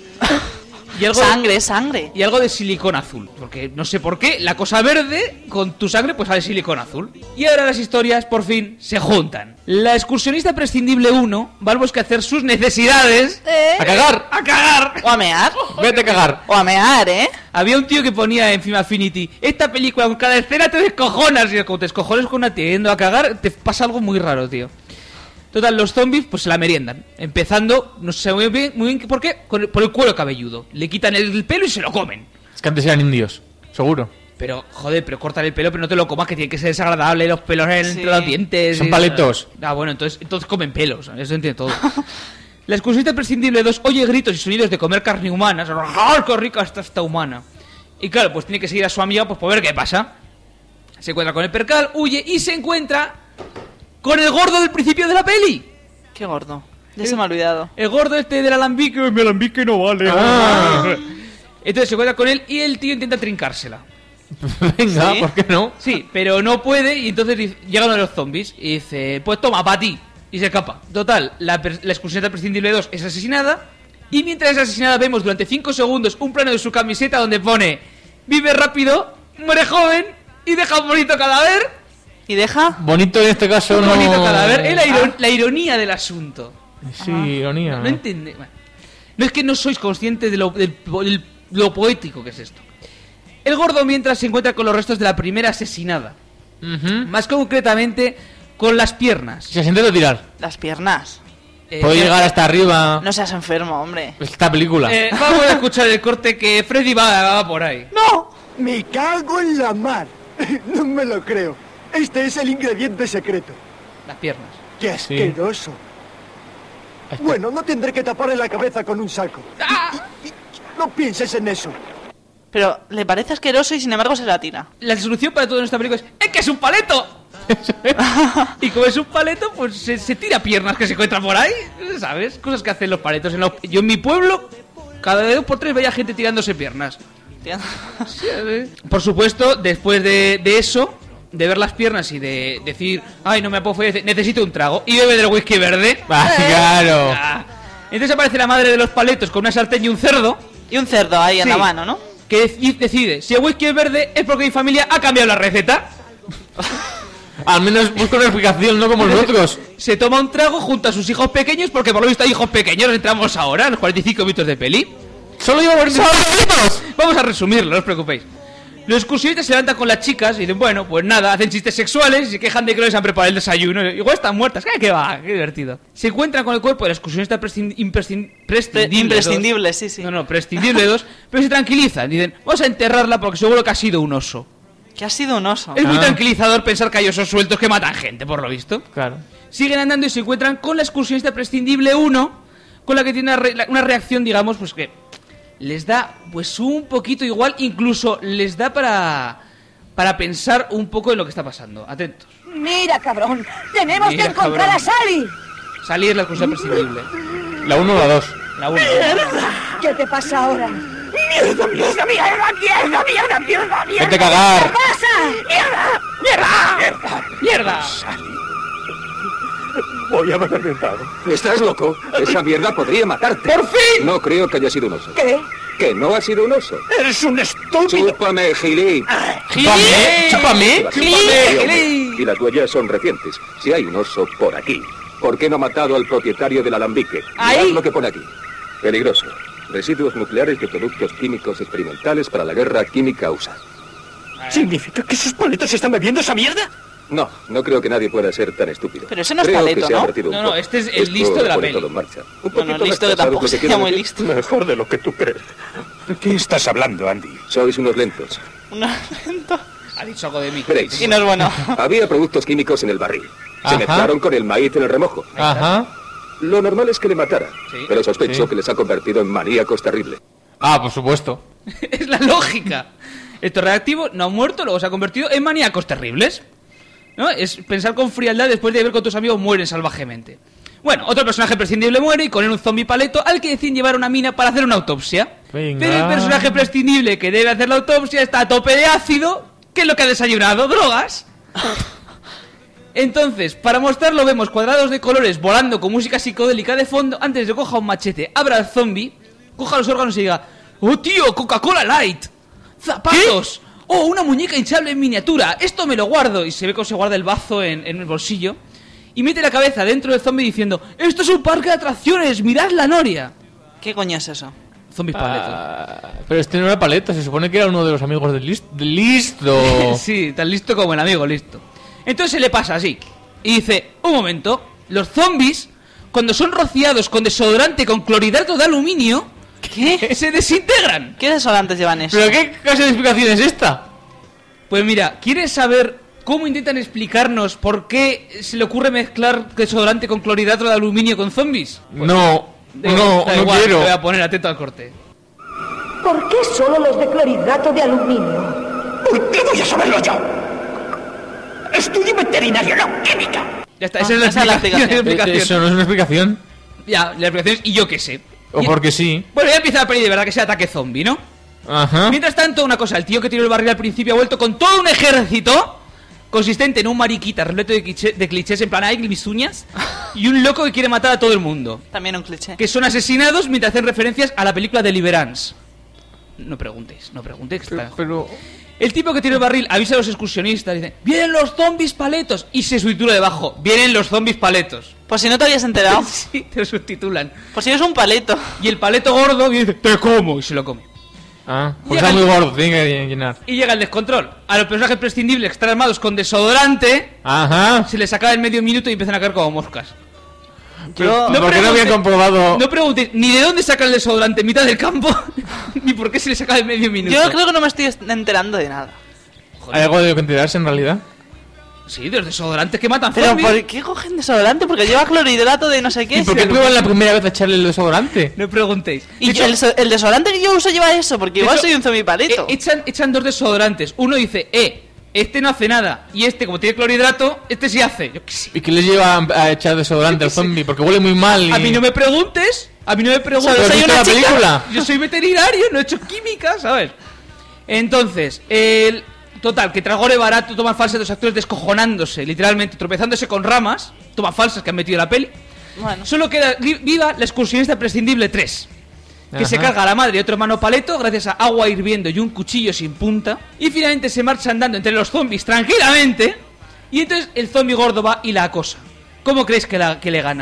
y algo de- Sangre, sangre. y algo de silicón azul. Porque no sé por qué, la cosa verde con tu sangre pues sale silicón azul. Y ahora las historias por fin se juntan. La excursionista prescindible uno va al bosque a hacer sus necesidades. ¡A cagar! ¡A cagar! O a mear. Vete a cagar. O a mear, ¿eh? Había un tío que ponía en Film Affinity, esta película con cada escena te descojonas. Y como te descojones con una tía yendo a cagar, te pasa algo muy raro, tío. Total, los zombies pues se la meriendan. Empezando, no sé muy bien, muy bien por qué, con el- por el cuero cabelludo. Le quitan el pelo y se lo comen. Es que antes eran indios, seguro. Pero, joder, pero cortar el pelo, pero no te lo comas, que tiene que ser desagradable, los pelos entre Sí. los dientes. Son y- paletos. Ah, bueno, entonces, entonces comen pelos, eso entiende todo. La excursionista prescindible dos oye gritos y sonidos de comer carne humana. ¡Ah, qué rica está esta humana! Y claro, pues tiene que seguir a su amiga pues por ver qué pasa. Se encuentra con el percal, huye y se encuentra con el gordo del principio de la peli. Qué gordo. Ya se me ha olvidado. El gordo este del alambique, mi alambique no vale. Ah. Entonces se encuentra con él y el tío intenta trincársela. Venga, ¿Sí? ¿por qué no? Sí, pero no puede y entonces dice- llegan uno de los zombies y dice, pues toma, para ti. Y se escapa. Total, la, per- la excursionista prescindible dos es asesinada y mientras es asesinada vemos durante cinco segundos un plano de su camiseta donde pone vive rápido, muere joven y deja un bonito cadáver. ¿Y deja? Bonito en este caso Un no. bonito cadáver. Es la, iro- Ah. la ironía del asunto. Sí, ironía. No entiende. Bueno, no es que no sois conscientes de lo, del po- del- lo poético que es esto. El gordo mientras se encuentra con los restos de la primera asesinada. Ujú. Más concretamente con las piernas. Se siente de tirar. Las piernas. Eh, Puede llegar hasta arriba. No seas enfermo, hombre. Esta película. eh, vamos a escuchar el corte que Freddy va, va por ahí. ¡No! Me cago en la mar. No me lo creo. Este es el ingrediente secreto. Las piernas. ¡Qué asqueroso! Ahí está. Bueno, no tendré que taparle la cabeza con un saco. ¡Ah! Y- y- no pienses en eso. Pero le parece asqueroso y sin embargo se la tira. La solución para todo en esta película es ¡es que es un paleto! Y como es un paleto, pues se, se tira piernas que se encuentran por ahí, ¿sabes? Cosas que hacen los paletos. En los- Yo en mi pueblo, cada dos por tres veía gente tirándose piernas. Tía. Por supuesto, después de, de eso, de ver las piernas y de decir, ay, no me puedo follar, dice, necesito un trago, y bebe del whisky verde. Ah, claro. Ah. Entonces aparece la madre de los paletos con una sartén y un cerdo, Y un cerdo ahí en Sí. la mano, ¿no? que dec- decide, si el whisky es verde es porque mi familia ha cambiado la receta. Al menos busco una explicación, no como los otros. Se toma un trago junto a sus hijos pequeños, porque por lo visto hay hijos pequeños, entramos ahora, a los cuarenta y cinco minutos de peli. Solo llevo cuarenta minutos. Vamos a resumirlo, no os preocupéis. Los excursionistas se levantan con las chicas y dicen, bueno, pues nada, hacen chistes sexuales y se quejan de que no les han preparado el desayuno. Igual están muertas, ¿qué, qué va? Qué divertido. Se encuentran con el cuerpo de la excursionista prescind- imprescind- prescindible Imprescindible, dos. sí, sí. No, no, prescindible dos, pero se tranquilizan. Dicen, vamos a enterrarla porque seguro que ha sido un oso. Que ha sido un oso. Es muy Ah. tranquilizador pensar que hay osos sueltos que matan gente, por lo visto. Claro. Siguen andando y se encuentran con la excursionista prescindible uno, con la que tiene una, re- una reacción, digamos, pues que les da pues un poquito igual, incluso les da para para pensar un poco en lo que está pasando. Atentos. Mira, cabrón, tenemos Mira, que encontrar cabrón. a Sally. Sally es la excursionista prescindible. La uno o la dos. La uno. ¿Qué te pasa ahora? ¡Mierda, mierda, mierda, mierda, mierda, mierda, mierda! Vete a cagar. ¿Qué pasa? ¡Mierda! ¡Mierda! ¡Mierda! Voy a beber mentado. ¿Estás loco? Esa mierda podría matarte. ¡Por fin! No creo que haya sido un oso. ¿Qué? Que no ha sido un oso. ¡Eres un estúpido! Chúpame, Gilí. ¿Chúpame? ¿Chúpame? Gilí. Y las huellas son recientes. Si hay un oso por aquí, ¿por qué no ha matado al propietario del alambique? Ahí. Mirad lo que pone aquí. Peligroso. Residuos nucleares de productos químicos experimentales para la guerra química U S A. ¿Significa que sus paletos están bebiendo esa mierda? No, no creo que nadie pueda ser tan estúpido. Pero ese no es Creo paleto, que se ha ¿no? vertido un No, no, poco. este es el Esto listo de la pone peli. todo en marcha. Un Bueno, poquito listo más que pasado tampoco se sería queda muy aquí. listo. Mejor de lo que tú crees. ¿De qué estás hablando, Andy? Sois unos lentos. Una... Ha dicho algo de mí. Veréis. Y no es bueno. Había productos químicos en el barril. Se Ajá. mezclaron con el maíz en el remojo. Ajá. Lo normal es que le matara, Sí. pero sospecho Sí. que les ha convertido en maníacos terribles. Ah, por supuesto. Es la lógica. Estos reactivos no han muerto, luego se ha convertido en maníacos terribles. ¿No? Es pensar con frialdad después de ver que tus amigos mueren salvajemente. Bueno, otro personaje prescindible muere y con él un zombie paleto al que deciden llevar a una mina para hacer una autopsia. Venga. Pero el personaje prescindible que debe hacer la autopsia está a tope de ácido. ¿Qué es lo que ha desayunado? ¿Drogas? Entonces, para mostrarlo vemos cuadrados de colores volando con música psicodélica de fondo. Antes de que coja un machete, abra al zombie, coja los órganos y diga: ¡Oh, tío, Coca-Cola Light! ¡Zapatos! ¡Oh, una muñeca hinchable en miniatura! ¡Esto me lo guardo! Y se ve cómo se guarda el bazo en, en el bolsillo. Y mete la cabeza dentro del zombie diciendo: ¡Esto es un parque de atracciones! ¡Mirad la noria! ¿Qué coño es eso? Zombies paletos. Ah, pero este no era Paleta, se supone que era uno de los amigos del, lis- del listo. Sí, tan listo como el amigo listo. Entonces se le pasa así. Y dice: un momento, los zombies, cuando son rociados con desodorante con clorhidrato de aluminio, ¿Qué? se desintegran. ¿Qué desodorantes llevan eso? ¿Pero qué clase de explicación es esta? Pues mira, ¿quieres saber cómo intentan explicarnos por qué se le ocurre mezclar desodorante con clorhidrato de aluminio con zombies? No, Da- no, da no igual, quiero. Te voy a poner atento al corte. ¿Por qué solo los de clorhidrato de aluminio? ¿Por qué voy a saberlo yo? Estudio veterinario, no química. Ya está, Ah, esa es la esa es la explicación. explicación. la explicación. Eh, Eso no es una explicación. Ya, la explicación es y yo qué sé. O Y- porque sí. Bueno, ya empieza la peli de verdad que sea ataque zombie, ¿no? Ajá. Mientras tanto, una cosa, el tío que tiró el barril al principio ha vuelto con todo un ejército consistente en un mariquita repleto de, cliché- de clichés en plan, ay, mis uñas, y un loco que quiere matar a todo el mundo, También un cliché. que son asesinados mientras hacen referencias a la película Deliverance. No preguntéis, no preguntéis. que está- Pero. El tipo que tiró el barril avisa a los excursionistas, dice: ¡vienen los zombies paletos! Y se subtitula debajo: ¡vienen los zombies paletos! Por si no te habías enterado. Sí, te lo subtitulan. Por si eres un paleto. Y el paleto gordo dice: ¡te como! Y se lo come. Ah, pues Llega está el- muy gordo, tiene que llenar. Y llega el descontrol. A los personajes prescindibles que están armados con desodorante Ajá. se les acaba en medio minuto y empiezan a caer como moscas. Pero, no ¿por qué no había pregunte- comprobado? No preguntes ni de dónde sacan el desodorante en mitad del campo, ni por qué se les acaba en medio minuto. Yo creo que no me estoy enterando de nada. ¿Hay algo de lo que enterarse en realidad? Sí, de los desodorantes que matan Pero zombies. ¿por qué cogen desodorante? Porque lleva clorhidrato de no sé qué. ¿Y por qué prueban la primera vez a echarle el desodorante? No preguntéis. Y De hecho, el, so- el desodorante que yo uso lleva eso, porque de igual hecho, soy un zombie paleto. eh, echan, echan dos desodorantes. Uno dice: eh, este no hace nada. Y este, como tiene clorhidrato, este sí hace. Yo qué sé. ¿Y qué les lleva a a echar desodorante al zombie? Porque huele muy mal y... A mí no me preguntes. A mí no me preguntes. Solo ¿Pero soy has visto una la chica. película? Yo soy veterinario, no he hecho química, ¿sabes? Entonces, el... Total, que tragore barato, toman falsas de los actores descojonándose, literalmente, tropezándose con ramas, toman falsas que han metido en la peli. Bueno, Solo queda li- viva la excursionista prescindible tres, que se Ajá. carga a la madre y otro hermano paleto gracias a agua hirviendo y un cuchillo sin punta. Y finalmente se marcha andando entre los zombies tranquilamente. Y entonces el zombie gordo va y la acosa. ¿Cómo creéis que, la, que le gana?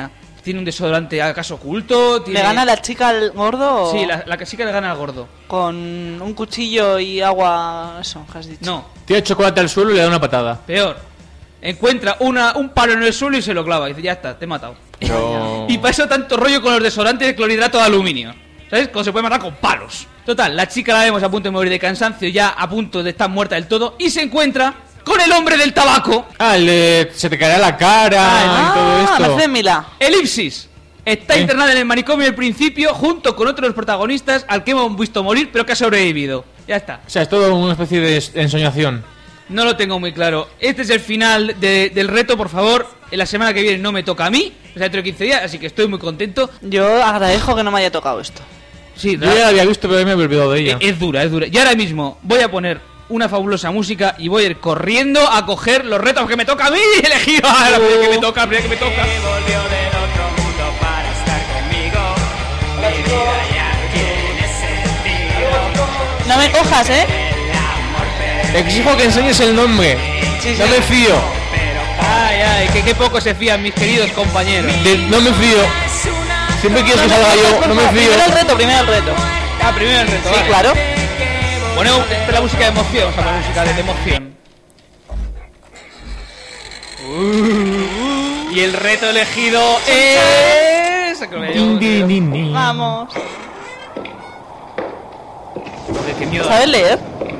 tiene un desodorante acaso oculto. Tiene... ¿Le gana la chica al gordo? O... Sí, la, la chica le gana al gordo. Con un cuchillo y agua... Eso, ¿qué has dicho? No. Tira chocolate al suelo y le da una patada. Peor. Encuentra una, un palo en el suelo y se lo clava. Y dice, ya está, te he matado. Pero... Y para eso tanto rollo con los desodorantes de clorhidrato de aluminio. ¿Sabes? Como se puede matar con palos. Total, la chica la vemos a punto de morir de cansancio, ya a punto de estar muerta del todo, y se encuentra con el hombre del tabaco. Ah, el de... se te caerá la cara ah, y todo esto. Mercémila. Elipsis. Está ¿Eh? internada en el manicomio al principio, junto con otros protagonistas al que hemos visto morir, pero que ha sobrevivido. Ya está. O sea, es todo una especie de ensoñación. No lo tengo muy claro. Este es el final de, del reto, por favor. En la semana que viene no me toca a mí, o sea, dentro de quince días, así que estoy muy contento. Yo agradezco que no me haya tocado esto. Sí, yo ya la había visto, pero me he olvidado de ella. Es, es dura, es dura. Y ahora mismo voy a poner una fabulosa música y voy a ir corriendo a coger los retos que me toca a mí y elegir a la primera que me toca, la primera que me toca. Volvió del otro mundo para estar conmigo. Mi vida ya tiene sentido. No me cojas, ¿eh? Te exijo que enseñes el nombre. Sí, sí. No me fío. Ay, ay, que qué poco se fían mis queridos compañeros. De- no me fío. Siempre quieres que salga yo, no me fío. Primero el reto, primero el reto. Ah, primero el reto. Sí, vale. claro. Ponemos esta es la música de emoción, vamos a poner música de, de emoción. Uh, y el reto elegido es... Din, din, din, din. Vamos. Joder, qué miedo. ¿Sabes leer?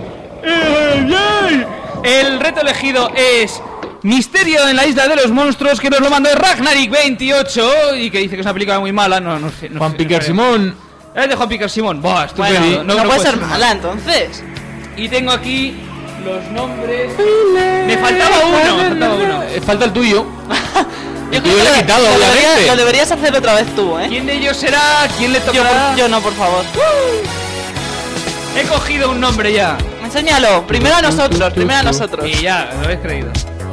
El reto elegido es Misterio en la isla de los monstruos, que nos lo mandó Ragnarik veintiocho y que dice que es una película muy mala. No, no sé. No Juan sé, Piquer no Simón. Es de Juan Piquer Simón. Buah, estupendo. Bueno, no, puede ser mal. mala, entonces. Y tengo aquí los nombres. Me faltaba uno. Me faltaba uno. Eh, Falta el tuyo. Yo El tuyo lo he quitado, lo, obviamente. deberías, lo deberías hacer otra vez tú, ¿eh? ¿Quién de ellos será? ¿Quién le Yo, tocará? por- yo no, por favor. He cogido un nombre ya. Enséñalo. Primero a nosotros, primero a nosotros. Y ya, me lo habéis creído.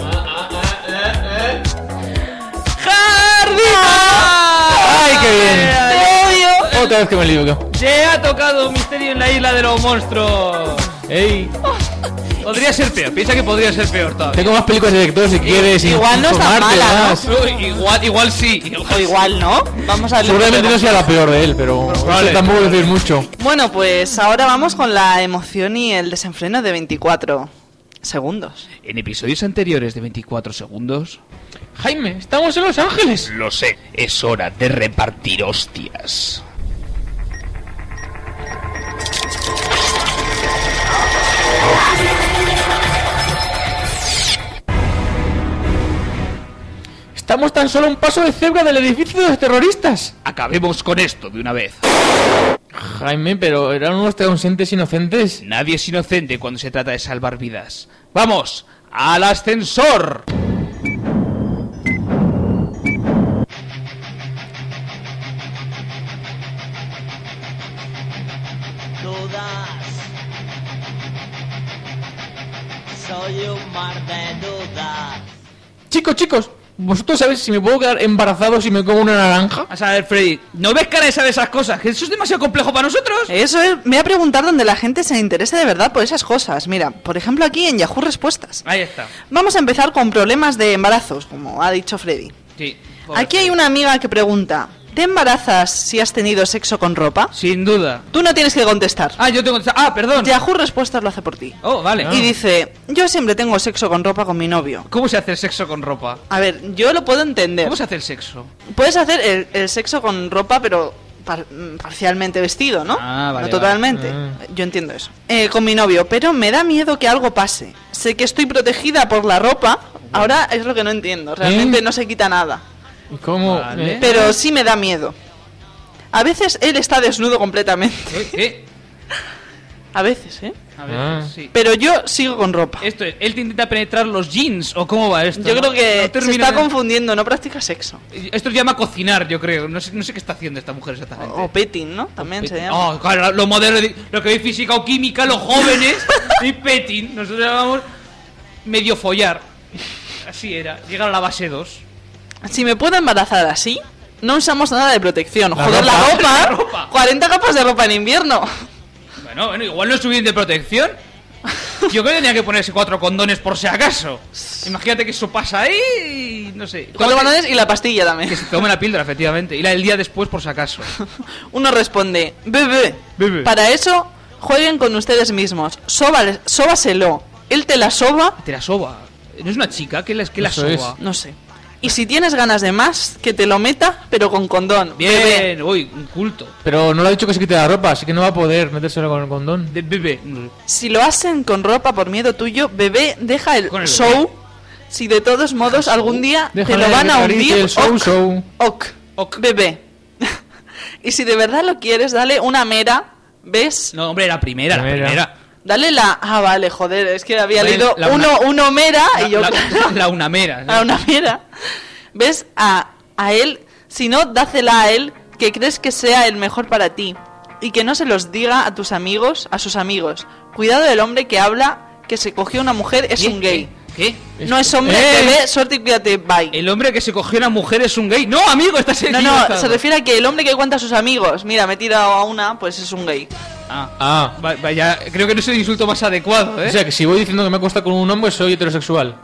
¡Ay, qué bien! ¡Te odio! Otra vez que me lío. Se ha tocado un misterio en la isla de los monstruos. ¡Ey! Podría ser peor, piensa que podría ser peor todavía. Tengo más películas de directores si quieres. igual no está informarte mala, ¿no? más. Uy, igual, igual sí. O igual, ¿no? Vamos a ver. Seguramente no sea la peor de él, pero Vale. eso tampoco decir mucho. Bueno, pues ahora vamos con la emoción y el desenfreno de veinticuatro segundos. En episodios anteriores de veinticuatro segundos. Jaime, estamos en Los Ángeles. Lo sé, es hora de repartir hostias. Estamos tan solo a un paso de cebra del edificio de los terroristas. Acabemos con esto de una vez. Jaime, pero eran unos transeúntes inocentes. Nadie es inocente cuando se trata de salvar vidas. ¡Vamos! ¡Al ascensor! Dudas. Soy un mar de dudas. Chicos, chicos, ¿vosotros sabéis si me puedo quedar embarazado si me como una naranja? A saber, Freddy, ¿no ves cara de saber esas cosas? ¿Que eso es demasiado complejo para nosotros? Eso es, me voy a preguntar donde la gente se interese de verdad por esas cosas. Mira, por ejemplo aquí en Yahoo Respuestas. Ahí está. Vamos a empezar con problemas de embarazos, como ha dicho Freddy. Sí. Aquí hay una amiga que pregunta, ¿te embarazas si has tenido sexo con ropa? Sin duda. Tú no tienes que contestar. Ah, yo tengo que... Ah, perdón. Yahoo Respuestas lo hace por ti. Oh, vale. Y dice, yo siempre tengo sexo con ropa con mi novio. ¿Cómo se hace el sexo con ropa? A ver, yo lo puedo entender. ¿Cómo se hace el sexo? Puedes hacer el, el sexo con ropa, pero par- mm, parcialmente vestido, ¿no? Ah, vale, No totalmente. vale. Yo entiendo eso. Eh, con mi novio, pero me da miedo que algo pase. Sé que estoy protegida por la ropa. Ahora es lo que no entiendo. Realmente ¿Eh? no se quita nada. ¿Y cómo? Vale. Eh, Pero sí me da miedo. A veces él está desnudo completamente. Uy, ¿qué? A veces, ¿eh? A ver, Ah. sí. Pero yo sigo con ropa. Esto es, él te intenta penetrar los jeans, ¿o cómo va esto? Yo No- creo que no se termino está de- confundiendo, no practica sexo. Esto se llama cocinar, yo creo. No sé, no sé qué está haciendo esta mujer exactamente. O petting, ¿no? También se llama. Oh, claro, lo moderno, de- lo que veis física o química, los jóvenes, y petting. Nosotros llamamos medio follar. Así era, llegar a la base dos. Si me puedo embarazar así, no usamos nada de protección. La Joder, la ropa. ropa. La ropa. cuarenta capas de ropa en invierno. Bueno, bueno, igual no es suficiente de protección. Yo creo que tenía que ponerse cuatro condones por si acaso. Imagínate que eso pasa ahí y no sé. Cuatro bananas y la pastilla también. Que se tome la píldora, efectivamente. Y la del día después, por si acaso. Uno responde, bebé, Bebé. para eso jueguen con ustedes mismos. Sóbale- Sóbaselo. Él te la soba. Te la soba. ¿No es una chica? ¿Qué la, qué la Eso soba? es. No sé. Y si tienes ganas de más, que te lo meta, pero con condón. Bien, Bebé. uy, un culto. Pero no le ha dicho que se quite la ropa, así que no va a poder metérselo con el condón. De bebé. Si lo hacen con ropa por miedo tuyo, bebé, deja el, Con el show. bebé. Si de todos modos algún día te Déjale lo van a que grite hundir, el show, ok, show. ok, Ok. bebé. Y si de verdad lo quieres, dale una mera, ¿ves? No, hombre, la primera, la Primera. primera. Dale la... Ah, vale, joder, es que había Vale, leído la uno, una- uno mera La, y yo... la, la unamera. ¿no? a una mera. ¿Ves? A, a él, si no, dásela a él, que crees que sea el mejor para ti. Y que no se los diga a tus amigos, a sus amigos. Cuidado del hombre que habla que se cogió una mujer, es ¿Qué? un gay. ¿Qué? No es hombre, ¡Eh! bebé, suerte y cuídate, bye. El hombre que se cogió a una mujer es un gay. No, amigo, estás No, equivocado. no, se refiere a que el hombre que cuenta a sus amigos, mira, me he tirado a una, pues es un gay. Ah, Ah, va- vaya, creo que no es el insulto más adecuado, ¿eh? o sea que si voy diciendo que me he acostado con un hombre, soy heterosexual.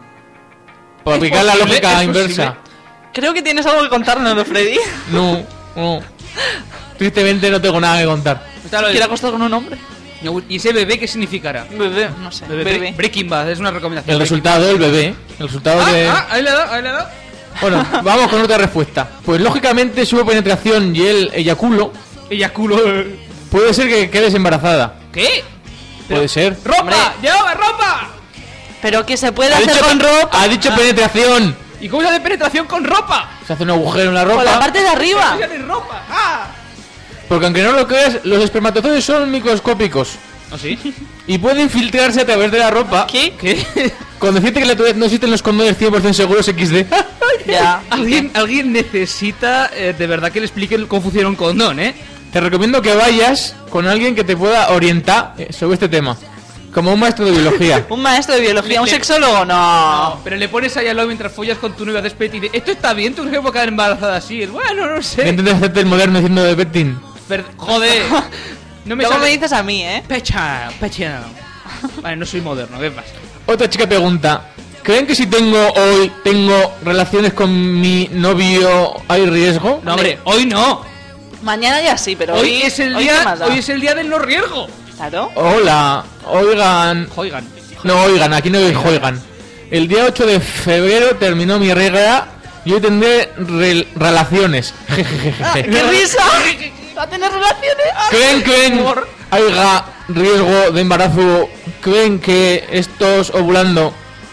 Por Es aplicar la posible, lógica es inversa. posible. Creo que tienes algo que contarnos, ¿no, Freddy? No, no. Tristemente no tengo nada que contar. Está lo de- ¿Quiere acostar con un hombre? ¿Y ese bebé qué significará? Bebé, no sé. Bebé. Bebé. Breaking Bad, es una recomendación. El resultado, el bebé. El resultado Ah, de... ah, ahí le ha dado, ahí le ha dado. Bueno, vamos con otra respuesta. Pues lógicamente si hubo penetración y él eyaculo, Eyaculo. puede ser que quedes embarazada. ¿Qué? Puede ser. ¡Ropa! Hombre. ¡Lleva ropa! Pero que se puede Ha hacer dicho, con ropa. ha dicho penetración. ¿Y cómo se hace penetración con ropa? Se hace un agujero en la Con la ropa. parte de arriba. ¿Cómo se hace ropa? ¡Ah! Porque aunque no lo creas, los espermatozoides son microscópicos. ¿Ah, sí? Y pueden filtrarse a través de la ropa. ¿Qué? ¿Qué? Con decirte que en la actualidad no existen los condones cien por ciento seguros equis de. Ya. ¿Alguien, alguien necesita eh, de verdad que le explique cómo funciona un condón, ¿eh? Te recomiendo que vayas con alguien que te pueda orientar eh, sobre este tema. Como un maestro de biología. Un maestro de biología, un Le- sexólogo, no. Pero le pones ahí al lado mientras follas con tu novia de y dices, ¿esto está bien? ¿Tú crees que puedo quedar embarazada así? Él, bueno, no Que sé. intentes hacerte el moderno diciendo de Bettin. Pero, joder. No me Luego sale... me dices a mí, ¿eh? Pecha, pecha. Vale, no soy moderno, ¿qué pasa? Otra chica pregunta: ¿creen que si tengo hoy tengo relaciones con mi novio hay riesgo? No, hombre, hoy no. Mañana ya sí, pero Hoy es el hoy día, ¿qué más da? hoy es el día del no riesgo. Claro. Hola, oigan. Oigan. No, oigan, aquí no oigan. El día ocho de febrero terminó mi regla y hoy tendré rel- relaciones. Ah, ¡Qué risa! ¿Va a tener relaciones? ¿Creen, creen, haya riesgo de embarazo? ¿Creen que estos ovulando?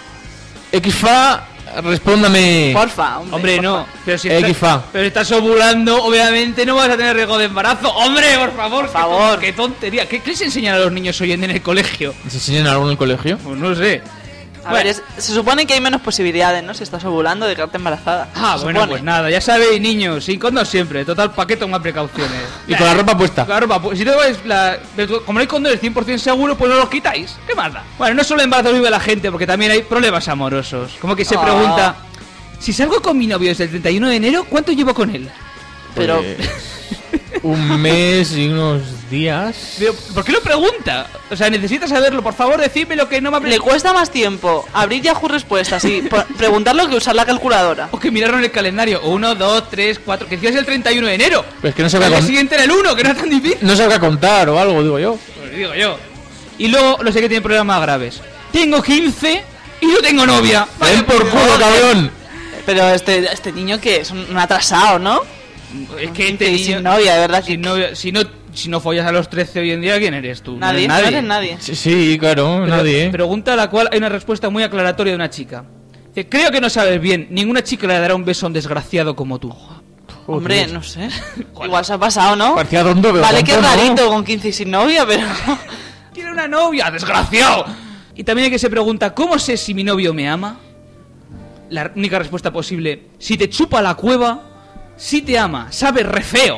Xfa, respóndame. Porfa, hombre. Hombre, porfa. no. Pero si, Eh, está- Kifa. pero si estás ovulando, obviamente no vas a tener riesgo de embarazo. Hombre, por favor. Por favor. Qué tontería. ¿Qué, qué les enseñan a los niños hoy en día en el colegio? ¿Se enseñan algo en el colegio? Pues no sé. A ver, es- se supone que hay menos posibilidades, ¿no? Si estás ovulando de quedarte embarazada. Ah, Se bueno, supone. pues nada, ya sabéis, niños, sin condón siempre. Total, ¿para qué tomar precauciones? Y con la ropa puesta. Con la ropa, pues, si te vais la, como no hay condones cien por ciento seguro, pues no los quitáis. ¿Qué más da? Bueno, no solo en embarazo vive la gente, porque también hay problemas amorosos. Como que se Ah. pregunta, si salgo con mi novio desde el treinta y uno de enero, ¿cuánto llevo con él? Pero Pues, un mes y unos días. Pero, ¿por qué lo pregunta? O sea, necesitas saberlo, por favor, decime lo que no me ha le cuesta más tiempo abrir Yahoo Respuestas y po- preguntarlo que usar la calculadora. O que mirarlo en el calendario. Uno, dos, tres, cuatro. Que decías el treinta y uno de enero. Pues que no se El va a día con- siguiente era el uno, que no es tan difícil. no sabrá contar o algo, digo yo. Pues digo yo. Y luego los sé que tienen problemas más graves. Tengo quince y no tengo novia. ¡Ven por culo, cabrón! Pero este, este niño que es un, un atrasado, ¿no? Es que Y este niño- sin novia, de verdad. Sin que novia, si no, si no follas a los trece hoy en día, ¿quién eres tú? No nadie, eres no nadie. eres nadie. Sí, sí, claro, Pero- nadie. Pregunta a la cual hay una respuesta muy aclaratoria de una chica. Dice, creo que no sabes bien. Ninguna chica le dará un beso a un desgraciado como tú. Hombre, no sé. Igual se ha pasado, ¿no? Parecía tonto, pero Vale que es tonto, ¿no? rarito con quince y sin novia, pero... Tiene una novia, desgraciado. Y también hay que se pregunta, ¿cómo sé si mi novio me ama? La única respuesta posible, si te chupa la cueva, si te ama, sabe re feo.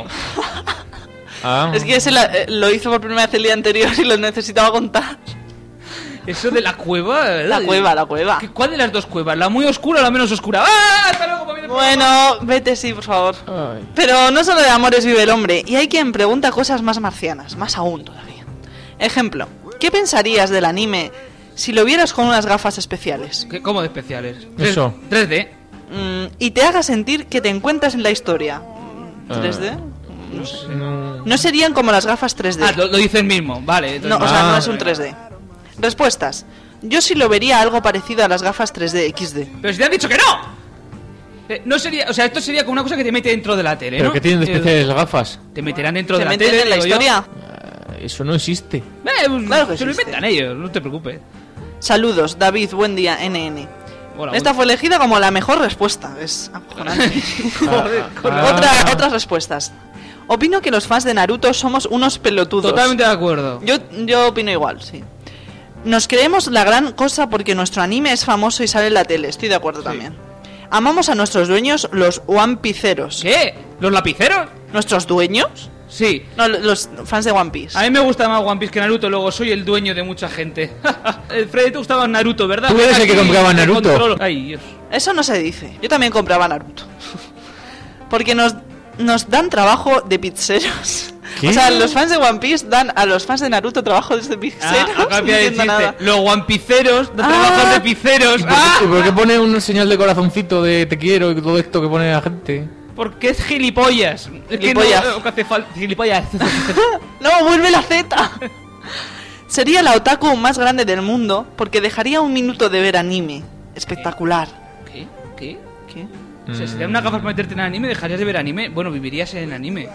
Ah. Es que ese la- eh, lo hizo por primera vez el día anterior y lo necesitaba contar. Eso de la cueva... La cueva, la cueva. ¿Qué- ¿Cuál de las dos cuevas? ¿La muy oscura o la menos oscura? ¡Ah! ¡Hasta luego! papi, de Bueno, vete sí, por favor. Ay. Pero no solo de amores vive el hombre, y hay quien pregunta cosas más marcianas, más aún todavía. Ejemplo, ¿qué pensarías del anime si lo vieras con unas gafas especiales? ¿Qué- ¿Cómo de especiales? Eso. tres D. mm, y te haga sentir que te encuentras en la historia. ¿tres D? No sé. No. No serían como las gafas tres D. Ah, lo, lo dice el mismo, vale. No, o sea, no es un tres D. Respuestas. Yo sí lo vería algo parecido a las gafas tres D equis de. Pero si te han dicho que no. Eh, no sería, o sea, esto sería como una cosa que te mete dentro de la tele, ¿Pero ¿no? qué tienen de especiales las gafas? Te meterán dentro ¿Te de la meten tele. en la digo yo. historia? Uh, eso no existe. Eh, pues, Claro que se lo existe. inventan ellos, no te preocupes. Saludos, David, buen día, N N. Hola, Esta fue elegida como la mejor respuesta. Es acojonante. Joder, con la- Otra, otras respuestas. Opino que los fans de Naruto somos unos pelotudos. Totalmente de acuerdo. Yo, yo opino igual, sí. Nos creemos la gran cosa porque nuestro anime es famoso y sale en la tele. Estoy de acuerdo también. Amamos a nuestros dueños, los One Pieceros. ¿Qué? ¿Los lapiceros? ¿Nuestros dueños? Sí. No, los fans de One Piece. A mí me gusta más One Piece que Naruto, luego soy el dueño de mucha gente. El Freddy te gustaba Naruto, ¿verdad? Tú eres Ven el que aquí, compraba te Naruto. controlo. Ay, Dios. Eso no se dice. Yo también compraba Naruto. Porque nos, nos dan trabajo de pizzeros. ¿Qué? O sea, los fans de One Piece dan a los fans de Naruto trabajo de pizzeros. Ah, acá no de entiendo chiste. nada. Los guampiceros, no Ah. trabajan de pizzeros. ¿Y por, qué, ¡Ah! y por qué pone un señal de corazoncito de te quiero y todo esto que pone la gente? Porque es gilipollas. Es Gilipollas. que no, que hace falta. Gilipollas. No, vuelve la Z. Sería la otaku más grande del mundo porque dejaría un minuto de ver anime. Espectacular. ¿Qué? ¿Qué? ¿Qué? O sea, si te dan una gafa para meterte en anime, dejarías de ver anime. Bueno, vivirías en anime.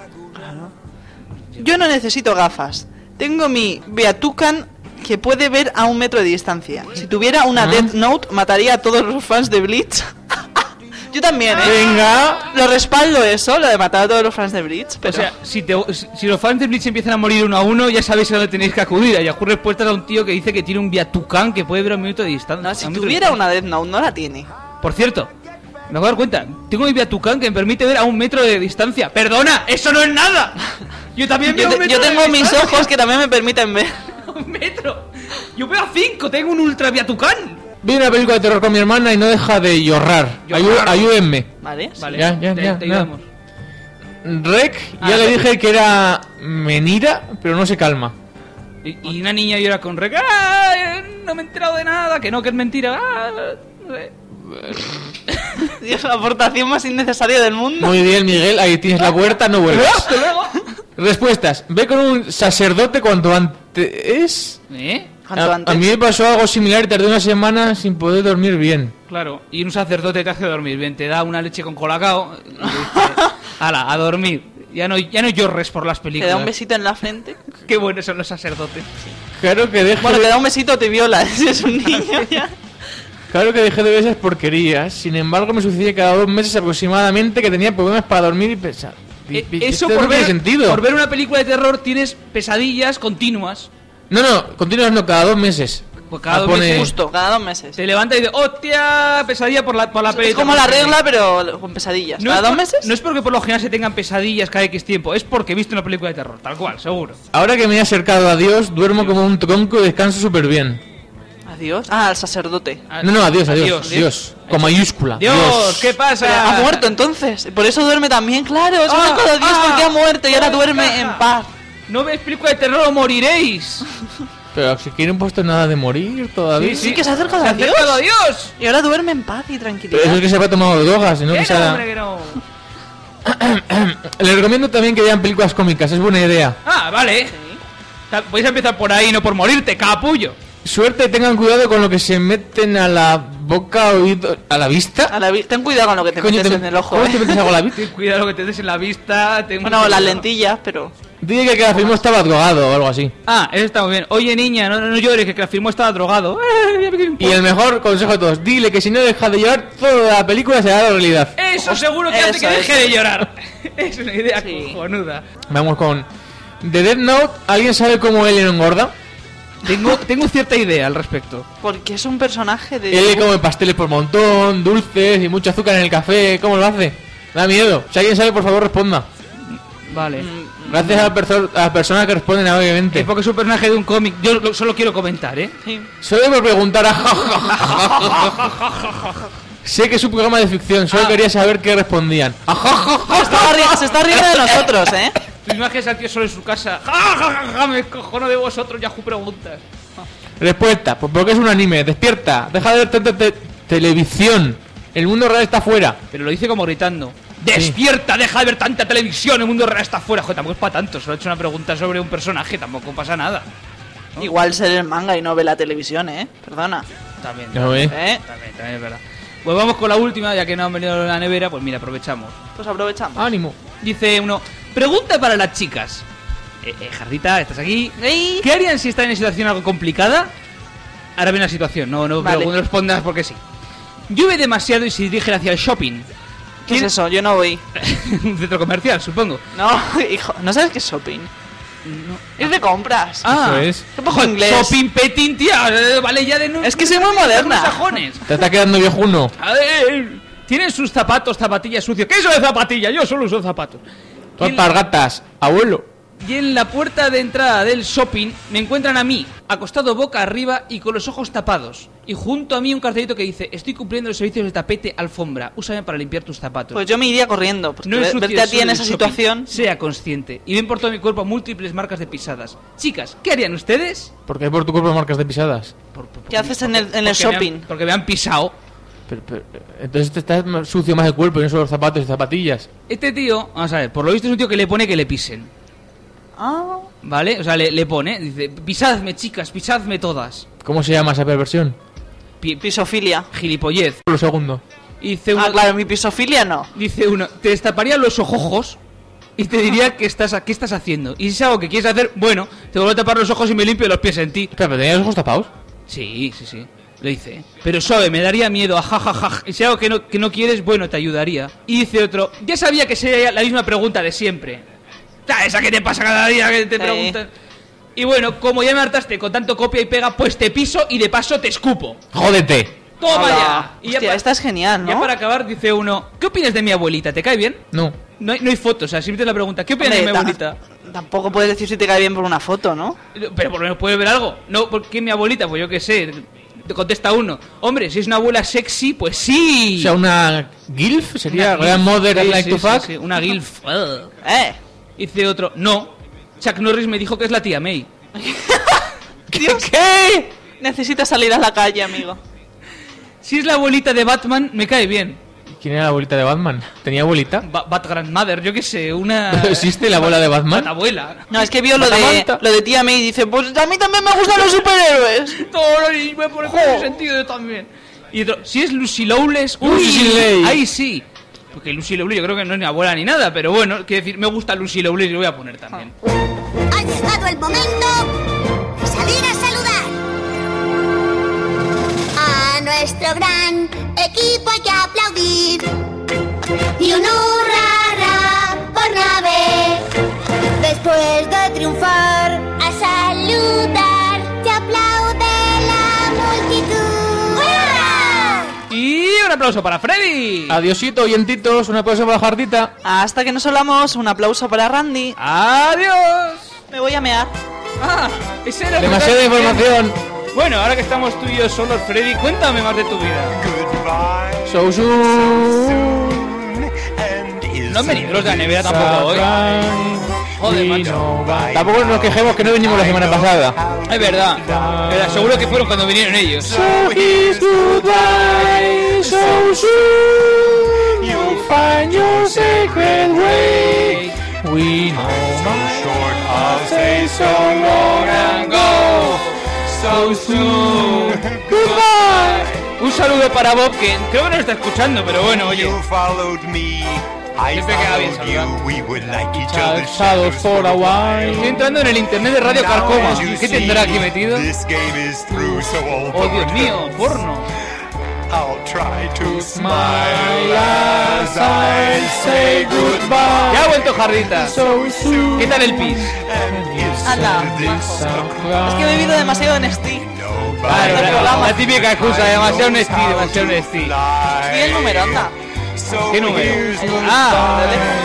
Yo no necesito gafas. Tengo mi Beatucan que puede ver a un metro de distancia. Si tuviera una Ah. Death Note, mataría a todos los fans de Bleach. Yo también, ¿eh? Venga. Lo respaldo eso, lo de matar a todos los fans de Bleach, pero... O sea, si, te, si, si los fans de Bleach empiezan a morir uno a uno, ya sabéis a dónde tenéis que acudir. A Yahoo Respuestas a un tío que dice que tiene un Viatucán que puede ver a un minuto de distancia. no, si a un metro de tuviera distancia. una Death Note, no la tiene. Por cierto, me acabo de dar cuenta. Tengo mi Viatucán que me permite ver a un metro de distancia. ¡Perdona! ¡Eso no es nada! Yo también veo Yo, un te- metro yo de tengo mis distancia. ojos que también me permiten ver. ¡Un metro! Yo veo a cinco, tengo un ultra Viatucán. Vi una película de terror con mi hermana y no deja de llorar. Ayú- Llorar. ayúdenme. ¿Vale? Vale, Ya, ya, te, ya, te ya. ayudamos. Rec, Ah, ya le Rec. dije que era mentira, pero no se calma. Y, y una niña llora con Rec. ¡Ah! No me he enterado de nada. Que no, que es mentira. ¡Ah! no sé. Dios, la aportación más innecesaria del mundo. Muy bien, Miguel, ahí tienes la puerta, no vuelvas. Hasta luego. Respuestas. Ve con un sacerdote cuanto antes. ¿Eh? ¿Cuánto A, antes? a mí me pasó algo similar y tardé una semana sin poder dormir bien. Claro, y un sacerdote te hace dormir bien, te da una leche con colacao y te dice, ala, a dormir. Ya no, ya no llores por las Te películas. da un besito en la frente. Qué buenos son los sacerdotes. Claro que deje Bueno, de, te da un besito, te viola. Si es un niño ya. claro que dejé de ver esas porquerías. Sin embargo, me sucedía cada dos meses aproximadamente que tenía problemas para dormir y pensar. Eh, "Pi- pi- Eso esto por no tiene ver, sentido. por ver una película de terror tienes pesadillas continuas. No, no, continuas no, cada dos meses. Pues cada Ah, dos pone- meses Justo, cada dos meses. te levantas y dices, ¡hostia! Pesadilla por la, por la Es película. como la regla, pero con pesadillas. No ¿Cada es dos por- meses? No es porque por lo general se tengan pesadillas cada X tiempo, es porque he visto una película de terror, tal cual, seguro. Ahora que me he acercado a Dios, duermo como un tronco y descanso súper bien. Adiós. Ah, al sacerdote. Ah, No, no, adiós, adiós, adiós. Dios. Con mayúscula. Dios, ¿qué pasa? Pero ha muerto entonces. Por eso duerme también, claro. Es Ah, una cosa de Dios ah, porque ha muerto y ahora oh, duerme caja. en paz. No ves película de terror o moriréis. Pero si quieren puesto nada de morir todavía. Sí, que se ha acercado Se a ha Dios. acercado a Dios. Y ahora duerme en paz y Pero tranquilidad. eso es que se habrá tomado drogas, sino que Que se no, ha- hombre, que no. Le recomiendo también que vean películas cómicas, es buena idea. Ah, vale. Ta- Podéis empezar por ahí, no por morirte, capullo. Suerte, tengan cuidado con lo que se meten a la boca, oído, a la vista. A la vi- Ten cuidado con lo que te Coño, metes te- en el ojo. ¿cómo eh. te metes algo a la vista? Ten cuidado que te des en la vista. ten Bueno, mucho las cuidado. lentillas, pero... Dije que Grafismo estaba drogado o algo así. Ah, eso está muy bien. Oye, niña, no, no llores, que Grafismo estaba drogado. Y el mejor consejo de todos, dile que si no deja de llorar, toda la película será la realidad. Eso seguro que hace Eso, que deje eso. de llorar. Es una idea Sí. cojonuda. Vamos con... De Death Note, ¿alguien sabe cómo L engorda? Tengo, tengo cierta idea al respecto. Porque es un personaje de... L come pasteles por montón, dulces y mucho azúcar en el café. ¿Cómo lo hace? Da miedo. Si alguien sabe, por favor, responda. Vale. Gracias a, la perso- a las personas que responden, obviamente. Es porque es un personaje de un cómic. Yo lo- solo quiero comentar, ¿eh? Sí. Solo por preguntar a... Sé que es un programa de ficción, solo Ah. quería saber qué respondían. Se está, ri- se está riendo de nosotros, ¿eh? Tu imagen es al tío solo en su casa. ¡Ja, ja, ja, ja! Me cojono de vosotros, Yahoo Preguntas. Respuesta, pues porque es un anime. Despierta, deja de ver tanta te- televisión. El mundo real está fuera. Pero lo dice como gritando. ¡Despierta! ¡Deja de ver tanta televisión! El mundo real está fuera. Joder, tampoco es para tanto. Solo he hecho una pregunta sobre un personaje. Tampoco pasa nada. ¿No? Igual se lee el manga y no ve la televisión, ¿eh? Perdona. También. No ve. ¿Eh? También, también es verdad. Pues vamos con la última, ya que no han venido a la nevera. Pues mira, aprovechamos. Pues aprovechamos. Ánimo. Dice uno: pregunta para las chicas. Eh, eh, Jardita, estás aquí. ¿Sí? ¿Qué harían si están en situación algo complicada? Ahora viene la situación, no, no, vale. pero no respondas porque sí. Llueve demasiado y se dirigen hacia el shopping. ¿Qué es eso? Yo no voy. Un centro comercial, supongo. No, hijo, ¿no sabes qué es shopping? No. Es de compras. Ah, Eso es. Qué poco inglés. Shopping, petting, tía. eh, Vale, ya de nuevo. Es que soy muy moderna. Sajones. Te está quedando viejuno. A ver, tienen sus zapatos, zapatillas sucios. ¿Qué es eso de zapatillas? Yo solo uso zapatos. Tú Y en- alpargatas, abuelo. Y en la puerta de entrada del shopping me encuentran a mí, acostado boca arriba y con los ojos tapados. Y junto a mí un cartelito que dice: estoy cumpliendo los servicios de tapete, alfombra. Úsame para limpiar tus zapatos. Pues yo me iría corriendo, porque No ve- ensucies verte a ti solo en el esa shopping. situación. Sea consciente. Y ven por todo mi cuerpo múltiples marcas de pisadas. Chicas, ¿qué harían ustedes? Porque hay por tu cuerpo marcas de pisadas. Por- por- ¿Qué haces en el, en el porque me han- shopping? porque me han pisado. Pero, pero, entonces te estás más sucio más el cuerpo y no solo los zapatos y zapatillas. Este tío, vamos a ver, por lo visto es un tío que le pone que le pisen. Ah, ¿Vale? O sea, le, le pone, dice: pisadme, chicas, pisadme todas. ¿Cómo se llama esa perversión? Pi- pisofilia. Gilipollez. Lo segundo. Y dice uno, Ah, claro, mi pisofilia no. dice uno, te destaparía los ojos y te diría que estás, ¿qué estás haciendo? Y si es algo que quieres hacer, bueno, te vuelvo a tapar los ojos y me limpio los pies en ti. Espera, ¿pero tenías los ojos tapados? Sí, sí, sí. Le dice: pero suave, me daría miedo, ajajaja. Y si es algo que no, que no quieres, bueno, te ayudaría. Y dice otro: ya sabía que sería la misma pregunta de siempre. Ah, esa que te pasa cada día que te Sí. preguntan. Y bueno, como ya me hartaste con tanto copia y pega, pues te piso y de paso te escupo. ¡Jódete! ¡Toma Hola. ya! Y ya, Hostia, pa- esta es genial, ya ¿no? para acabar, dice uno: ¿qué opinas de mi abuelita? ¿Te cae bien? No. No hay, no hay fotos, o sea, siempre te la pregunta: ¿qué opinas Hombre, de mi ta- abuelita? Tampoco puedes decir si te cae bien por una foto, ¿no? Pero por lo menos puedes ver algo. No, ¿por qué mi abuelita? Pues yo qué sé. Te contesta uno: hombre, si es una abuela sexy, pues sí. O sea, una GILF sería Una Grandmother Sí, Like sí, to sí, Fuck. sí, una gilf. Ugh. Eh. Dice otro: no. Chuck Norris me dijo que es la tía May. Dios. ¿Qué? Necesitas salir a la calle, amigo. Si es la abuelita de Batman, me cae bien. ¿Quién era la abuelita de Batman? ¿Tenía abuelita? Ba- Bat Grandmother, yo qué sé, una. ¿Existe la abuela de Batman? abuela. No, es que vio lo de, Batamanta. lo de tía May y dice: pues a mí también me gustan los superhéroes. Todo y me pone con ese sentido yo también. Y otro: si es Lucy Lawless, uy, Lucy Lay. ahí sí. Porque Lucy Lawless yo creo que no es ni abuela ni nada, pero bueno, quiero decir, me gusta Lucy Lawless y lo voy a poner también. Ha llegado el momento de salir a saludar. A nuestro gran equipo hay que aplaudir. Y un hurra por nave. Después de triunfar, a saludar. Se aplaude la multitud. ¡Hurra! Y un aplauso para Freddy. Adiosito, oyentitos, un aplauso para Jardita. Hasta que nos hablamos, un aplauso para Randy. Adiós. Me voy a mear. Ah, ese era el Demasiada mensaje. información. Bueno, ahora que estamos tú y yo solos, Freddy, cuéntame más de tu vida. So soon. No han venido los de la nevera tampoco hoy. Joder, macho. Tampoco nos quejemos que no vinimos la semana pasada. Es verdad. Pero seguro que fueron cuando vinieron ellos. So is goodbye, so soon you'll find your sacred way. We know my short, I'll say so long and go so soon. Goodbye. Un saludo para Bob, que creo que no está escuchando, pero bueno, oye. Siempre queda bien saludar. Shadows for a while. Estoy entrando en el internet de Radio Carcoma. ¿Qué tendrá aquí metido? Oh, Dios mío, porno. I'll try to Smile as I say goodbye. Ya ha vuelto Jardita. So soon. ¿Qué tal el pis? Anda. Es que he bebido demasiado en Steve. Vale, Este la, programa. la típica excusa, demasiado honesty, demasiado honesty. Y el número, anda. ¿Qué número? Ah,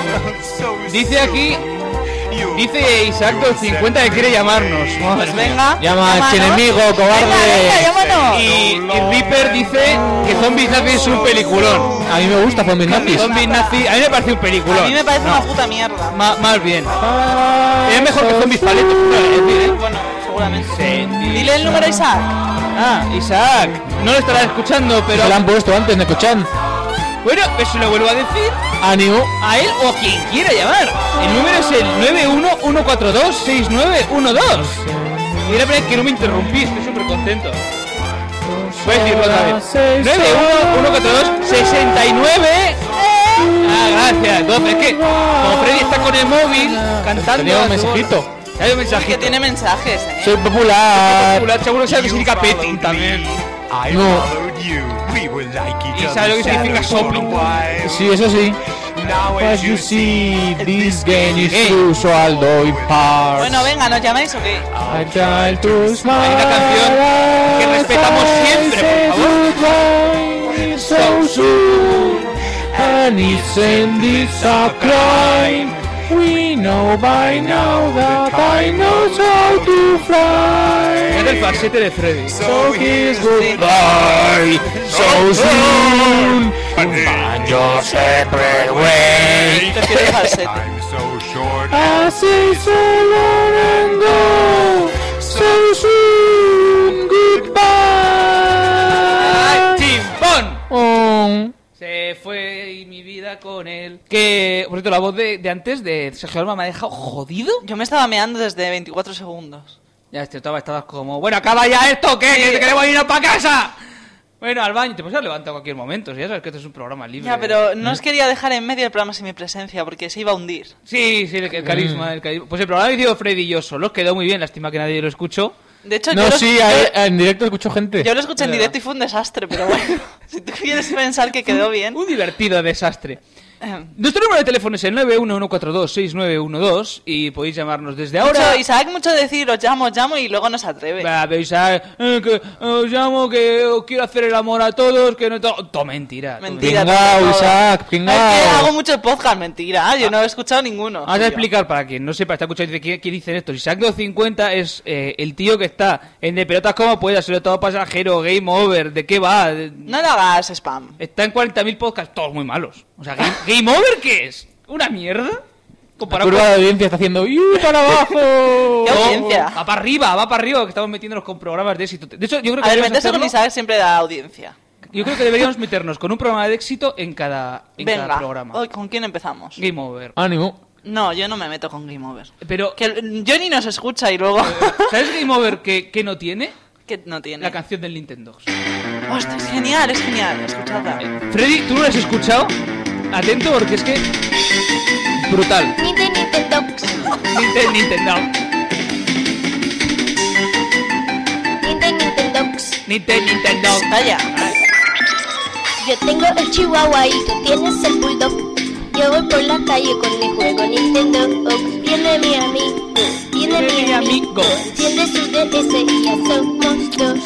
dice aquí, dice Isaac dos cincuenta que quiere llamarnos. Pues venga. Llama a llámanos. enemigo, Venga, cobarde. venga, llámanos. Y, y Reaper dice que Zombies Nazi es un peliculón. A mí me gusta Zombies Nazis. Zombies Nazi, a mí me parece un peliculón. A mí me parece No, una puta mierda. ma- más bien. Es mejor que Zombies Paletos. No, es decir, ¿eh? Bueno, seguramente. Sí. Dile el número a Isaac. Ah, Isaac, no lo estará escuchando, pero Se lo han puesto antes, Necochan. Bueno, pues se lo vuelvo a decir. Ánimo. A él o a quien quiera llamar. El número es el nueve uno uno cuatro dos seis nueve uno dos. Y la verdad es que no me interrumpí, estoy súper contento. Voy a decirlo otra vez. nueve uno uno cuatro dos seis nueve. Ah, gracias. Entonces, es que como Freddy está con el móvil cantando. Tenía un mensajito. Hay un mensajito. Que tiene mensajes, ¿eh? Soy popular. Soy popular, seguro sabe que significa petting también. No. Y sabe lo que significa shopping. Sí, eso sí. As you see, this game is true, so although it parts. Bueno, venga, ¿nos llamáis o qué? I try to smile. Hay una canción que respetamos siempre, por favor. So soon, and it's in this a crime. We know by now that I know how to fly. Es el falsete de Freddy. So here's goodbye. So soon, find your separate way. I say so long and go. So soon, goodbye. ¡Ay, chimpón! Oh. Se fue y mi vida con él. Que, por cierto, la voz de, de antes de Sergio Alba me ha dejado jodido. Yo me estaba meando desde veinticuatro segundos. Ya, este estaba, estabas como, bueno, acaba ya esto, ¿qué? ¿Que queremos irnos para casa? Bueno, al baño, te puedes levantar en cualquier momento, si ya sabes que esto es un programa libre. Ya, pero no os quería dejar en medio del programa sin mi presencia, porque se iba a hundir. Sí, sí, el, el carisma, el carisma. Pues el programa que hizo Freddy y yo solos quedó muy bien, lástima que nadie lo escuchó. De hecho, no, yo lo, sí, yo, ahí, en directo escucho gente. Yo lo escuché en directo y fue un desastre, pero bueno, si tú quieres pensar que quedó bien. Un divertido desastre. Nuestro número de teléfono es el nueve uno uno cuatro dos seis nueve uno dos y podéis llamarnos desde ahora. Mucho, Isaac, mucho decir, os llamo, os llamo y luego no se atreve. Va, pero Isaac, eh, que os llamo, que os quiero hacer el amor a todos, que no todo. Todo mentira. Mentira. Pingao, Isaac, pingao. Es que hago muchos podcasts, mentira. Yo no he escuchado ninguno. Vamos a explicar para quien no sepa, está escuchando y dice, ¿qué dicen estos? Isaac doscientos cincuenta es eh, el tío que está en De Pelotas como pueda, sobre todo pasajero, game over, ¿de qué va? No le hagas spam. Está en cuarenta mil podcasts, todos muy malos. O sea, ¿game, game over qué es? ¿Una mierda? La curva de audiencia está haciendo ¡y para abajo! ¿Qué audiencia? Va para arriba, va para arriba, que estamos metiéndonos con programas de éxito. De hecho, yo creo que a ver, meterse hacerlo... con Isaac siempre da audiencia. Yo creo que deberíamos meternos con un programa de éxito en cada, en Venga, cada programa. hoy, ¿con quién empezamos? Game over. Ánimo. No, yo no me meto con Game Over. Pero... Que Johnny nos escucha y luego... ¿Sabes Game Over que, que no tiene? ¿Qué no tiene? La canción del Nintendo. Hostia, es genial, es genial. Escuchadla. Freddy, ¿tú no la has escuchado? Atento porque es que... brutal. Nintendo, Nintendo. Nintendo, Nintendo. Nintendo, Nintendo. Nintendo, Nintendo. Vaya. Yo tengo el chihuahua y tú tienes el bulldog. Yo voy por la calle con mi juego Nintendo. Oh, viene mi amigo, viene mi, mi amigo. Enciende su D S y ya somos dos.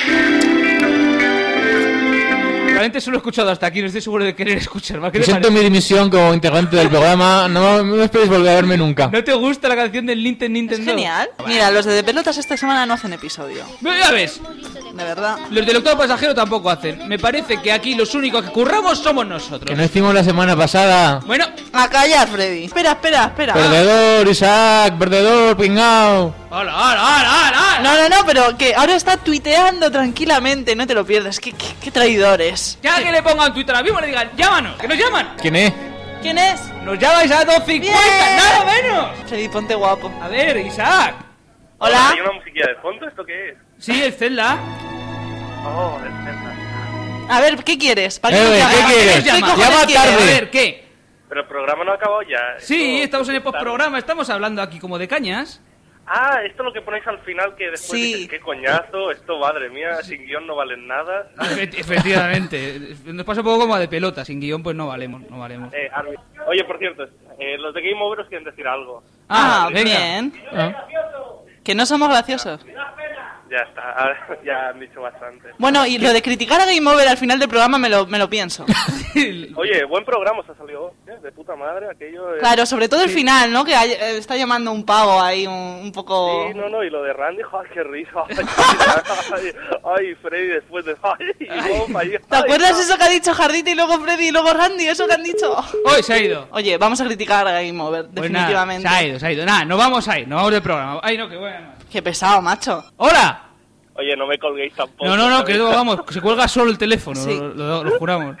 Realmente solo he escuchado hasta aquí, no estoy seguro de querer escuchar más. ¿Qué te Siento parece? mi dimisión como integrante del programa. No, no me esperéis volver a verme nunca. ¿No te gusta la canción del Nintendo, Nintendo? Es genial. Mira, los de De Pelotas esta semana no hacen episodio. Ya ves. De verdad. Los del octavo pasajero tampoco hacen. Me parece que aquí los únicos que curramos somos nosotros. Que no hicimos la semana pasada. Bueno, a callar, Freddy. Espera, espera, espera. Perdedor, Isaac, perdedor, pingao. ¡Hala, hala, hala, hala! No, no, no, pero que ahora está tuiteando tranquilamente, no te lo pierdas. Qué, qué, qué traidores. Ya que le pongan Twitter ahora mismo le digan, llámanos, que nos llaman. ¿Quién es? ¿Quién es? Nos llamáis a dos cincuenta, nada menos. Freddy, ponte guapo. A ver, Isaac. Hola. ¿Hay una musiquilla de fondo? ¿Esto qué es? Sí, el Zelda. Oh, el Zelda. A ver, ¿qué quieres? ¿Para Eh, qué, ¿qué quieres? Llama, Llama tarde. A ver, ¿qué? Pero el programa no ha acabado ya. Sí, Esto- estamos en el postprograma, estamos hablando aquí como de cañas. Ah, esto es lo que ponéis al final que después Sí. dices, qué coñazo, esto, madre mía, sin guión no valen nada. Efe- Efectivamente. Nos pasa un poco como a De Pelota, sin guión pues no valemos, no valemos. Eh, Arby. Oye, por cierto, eh, los de Game Over os quieren decir algo. Ah, venga. bien. Ah. Que no somos graciosos. Ya está, ah, ya han dicho bastante. Bueno, y lo de criticar a Game Over al final del programa me lo, me lo pienso. Oye, buen programa os ha salido hoy, ¿eh? De puta madre, aquello... eh. Claro, sobre todo el final, ¿no? Que hay- eh, está llamando un pavo ahí, un, un poco... Sí, no, no, y lo de Randy, ¡ay, qué risa! Ay, ay, Freddy después de... Ay, y luego ahí, ¿Te acuerdas eso que ha dicho Jardita y luego Freddy y luego Randy? Eso que han dicho. Hoy se ha ido. Oye, vamos a criticar a Game Over, Pues nada, definitivamente. se ha ido, se ha ido. Nada, no vamos a ir, no vamos del programa. Ay, no, que bueno. Qué pesado, macho. ¡Hola! Oye, no me colguéis tampoco. No, no, no, ¿sabes? que luego vamos, se cuelga solo el teléfono, Sí. lo, lo- lo juramos.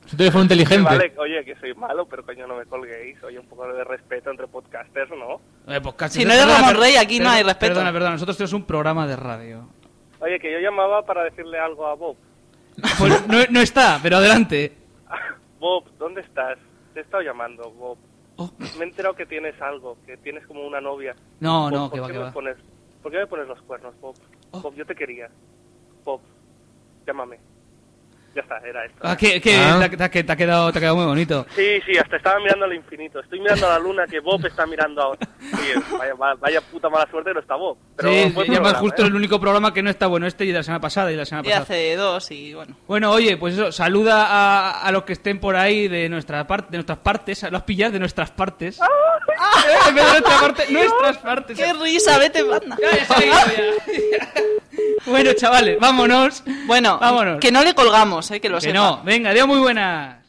Es un teléfono inteligente. Vale, oye, que soy malo, pero coño, no me colguéis. Oye, un poco de respeto entre podcasters, ¿no? Eh, podcasters, Si no eres perdona, Ramón per- Rey, aquí no perdona, hay respeto. Perdona, perdona, nosotros tenemos un programa de radio. Oye, que yo llamaba para decirle algo a Bob. Pues no, no está, pero adelante. Bob, ¿dónde estás? Te he estado llamando, Bob. Oh. Me he enterado que tienes algo, que tienes como una novia. No, Bob, no, ¿por que va, qué que me va. pones- ¿Por qué me pones los cuernos, Bob? Bob, yo te quería. Bob, llámame. Ya está, era esto. Ah, que, que Ah. te, ha- te ha- te ha quedado, te ha quedado muy bonito. Sí, sí, hasta estaba mirando al infinito. Estoy mirando a la luna que Bob está mirando ahora. Oye, vaya, va- vaya puta mala suerte no está Bob. Pero Sí, buen ya más programa, justo ¿eh? el único programa que no está bueno, este y de la semana pasada y de la semana Y pasada. hace dos y bueno. Bueno, oye, pues eso, saluda a, a los que estén por ahí de nuestra parte, de nuestras partes, ¿lo has pillado? De nuestras partes. En vez de nuestra parte, nuestras partes. ¡Qué risa! Vete, banda. Ya, ya se ha ido, ya. Bueno, chavales, vámonos. Bueno, Vámonos. que no le colgamos, eh, que lo Que sepa. no, venga, adiós, muy buenas.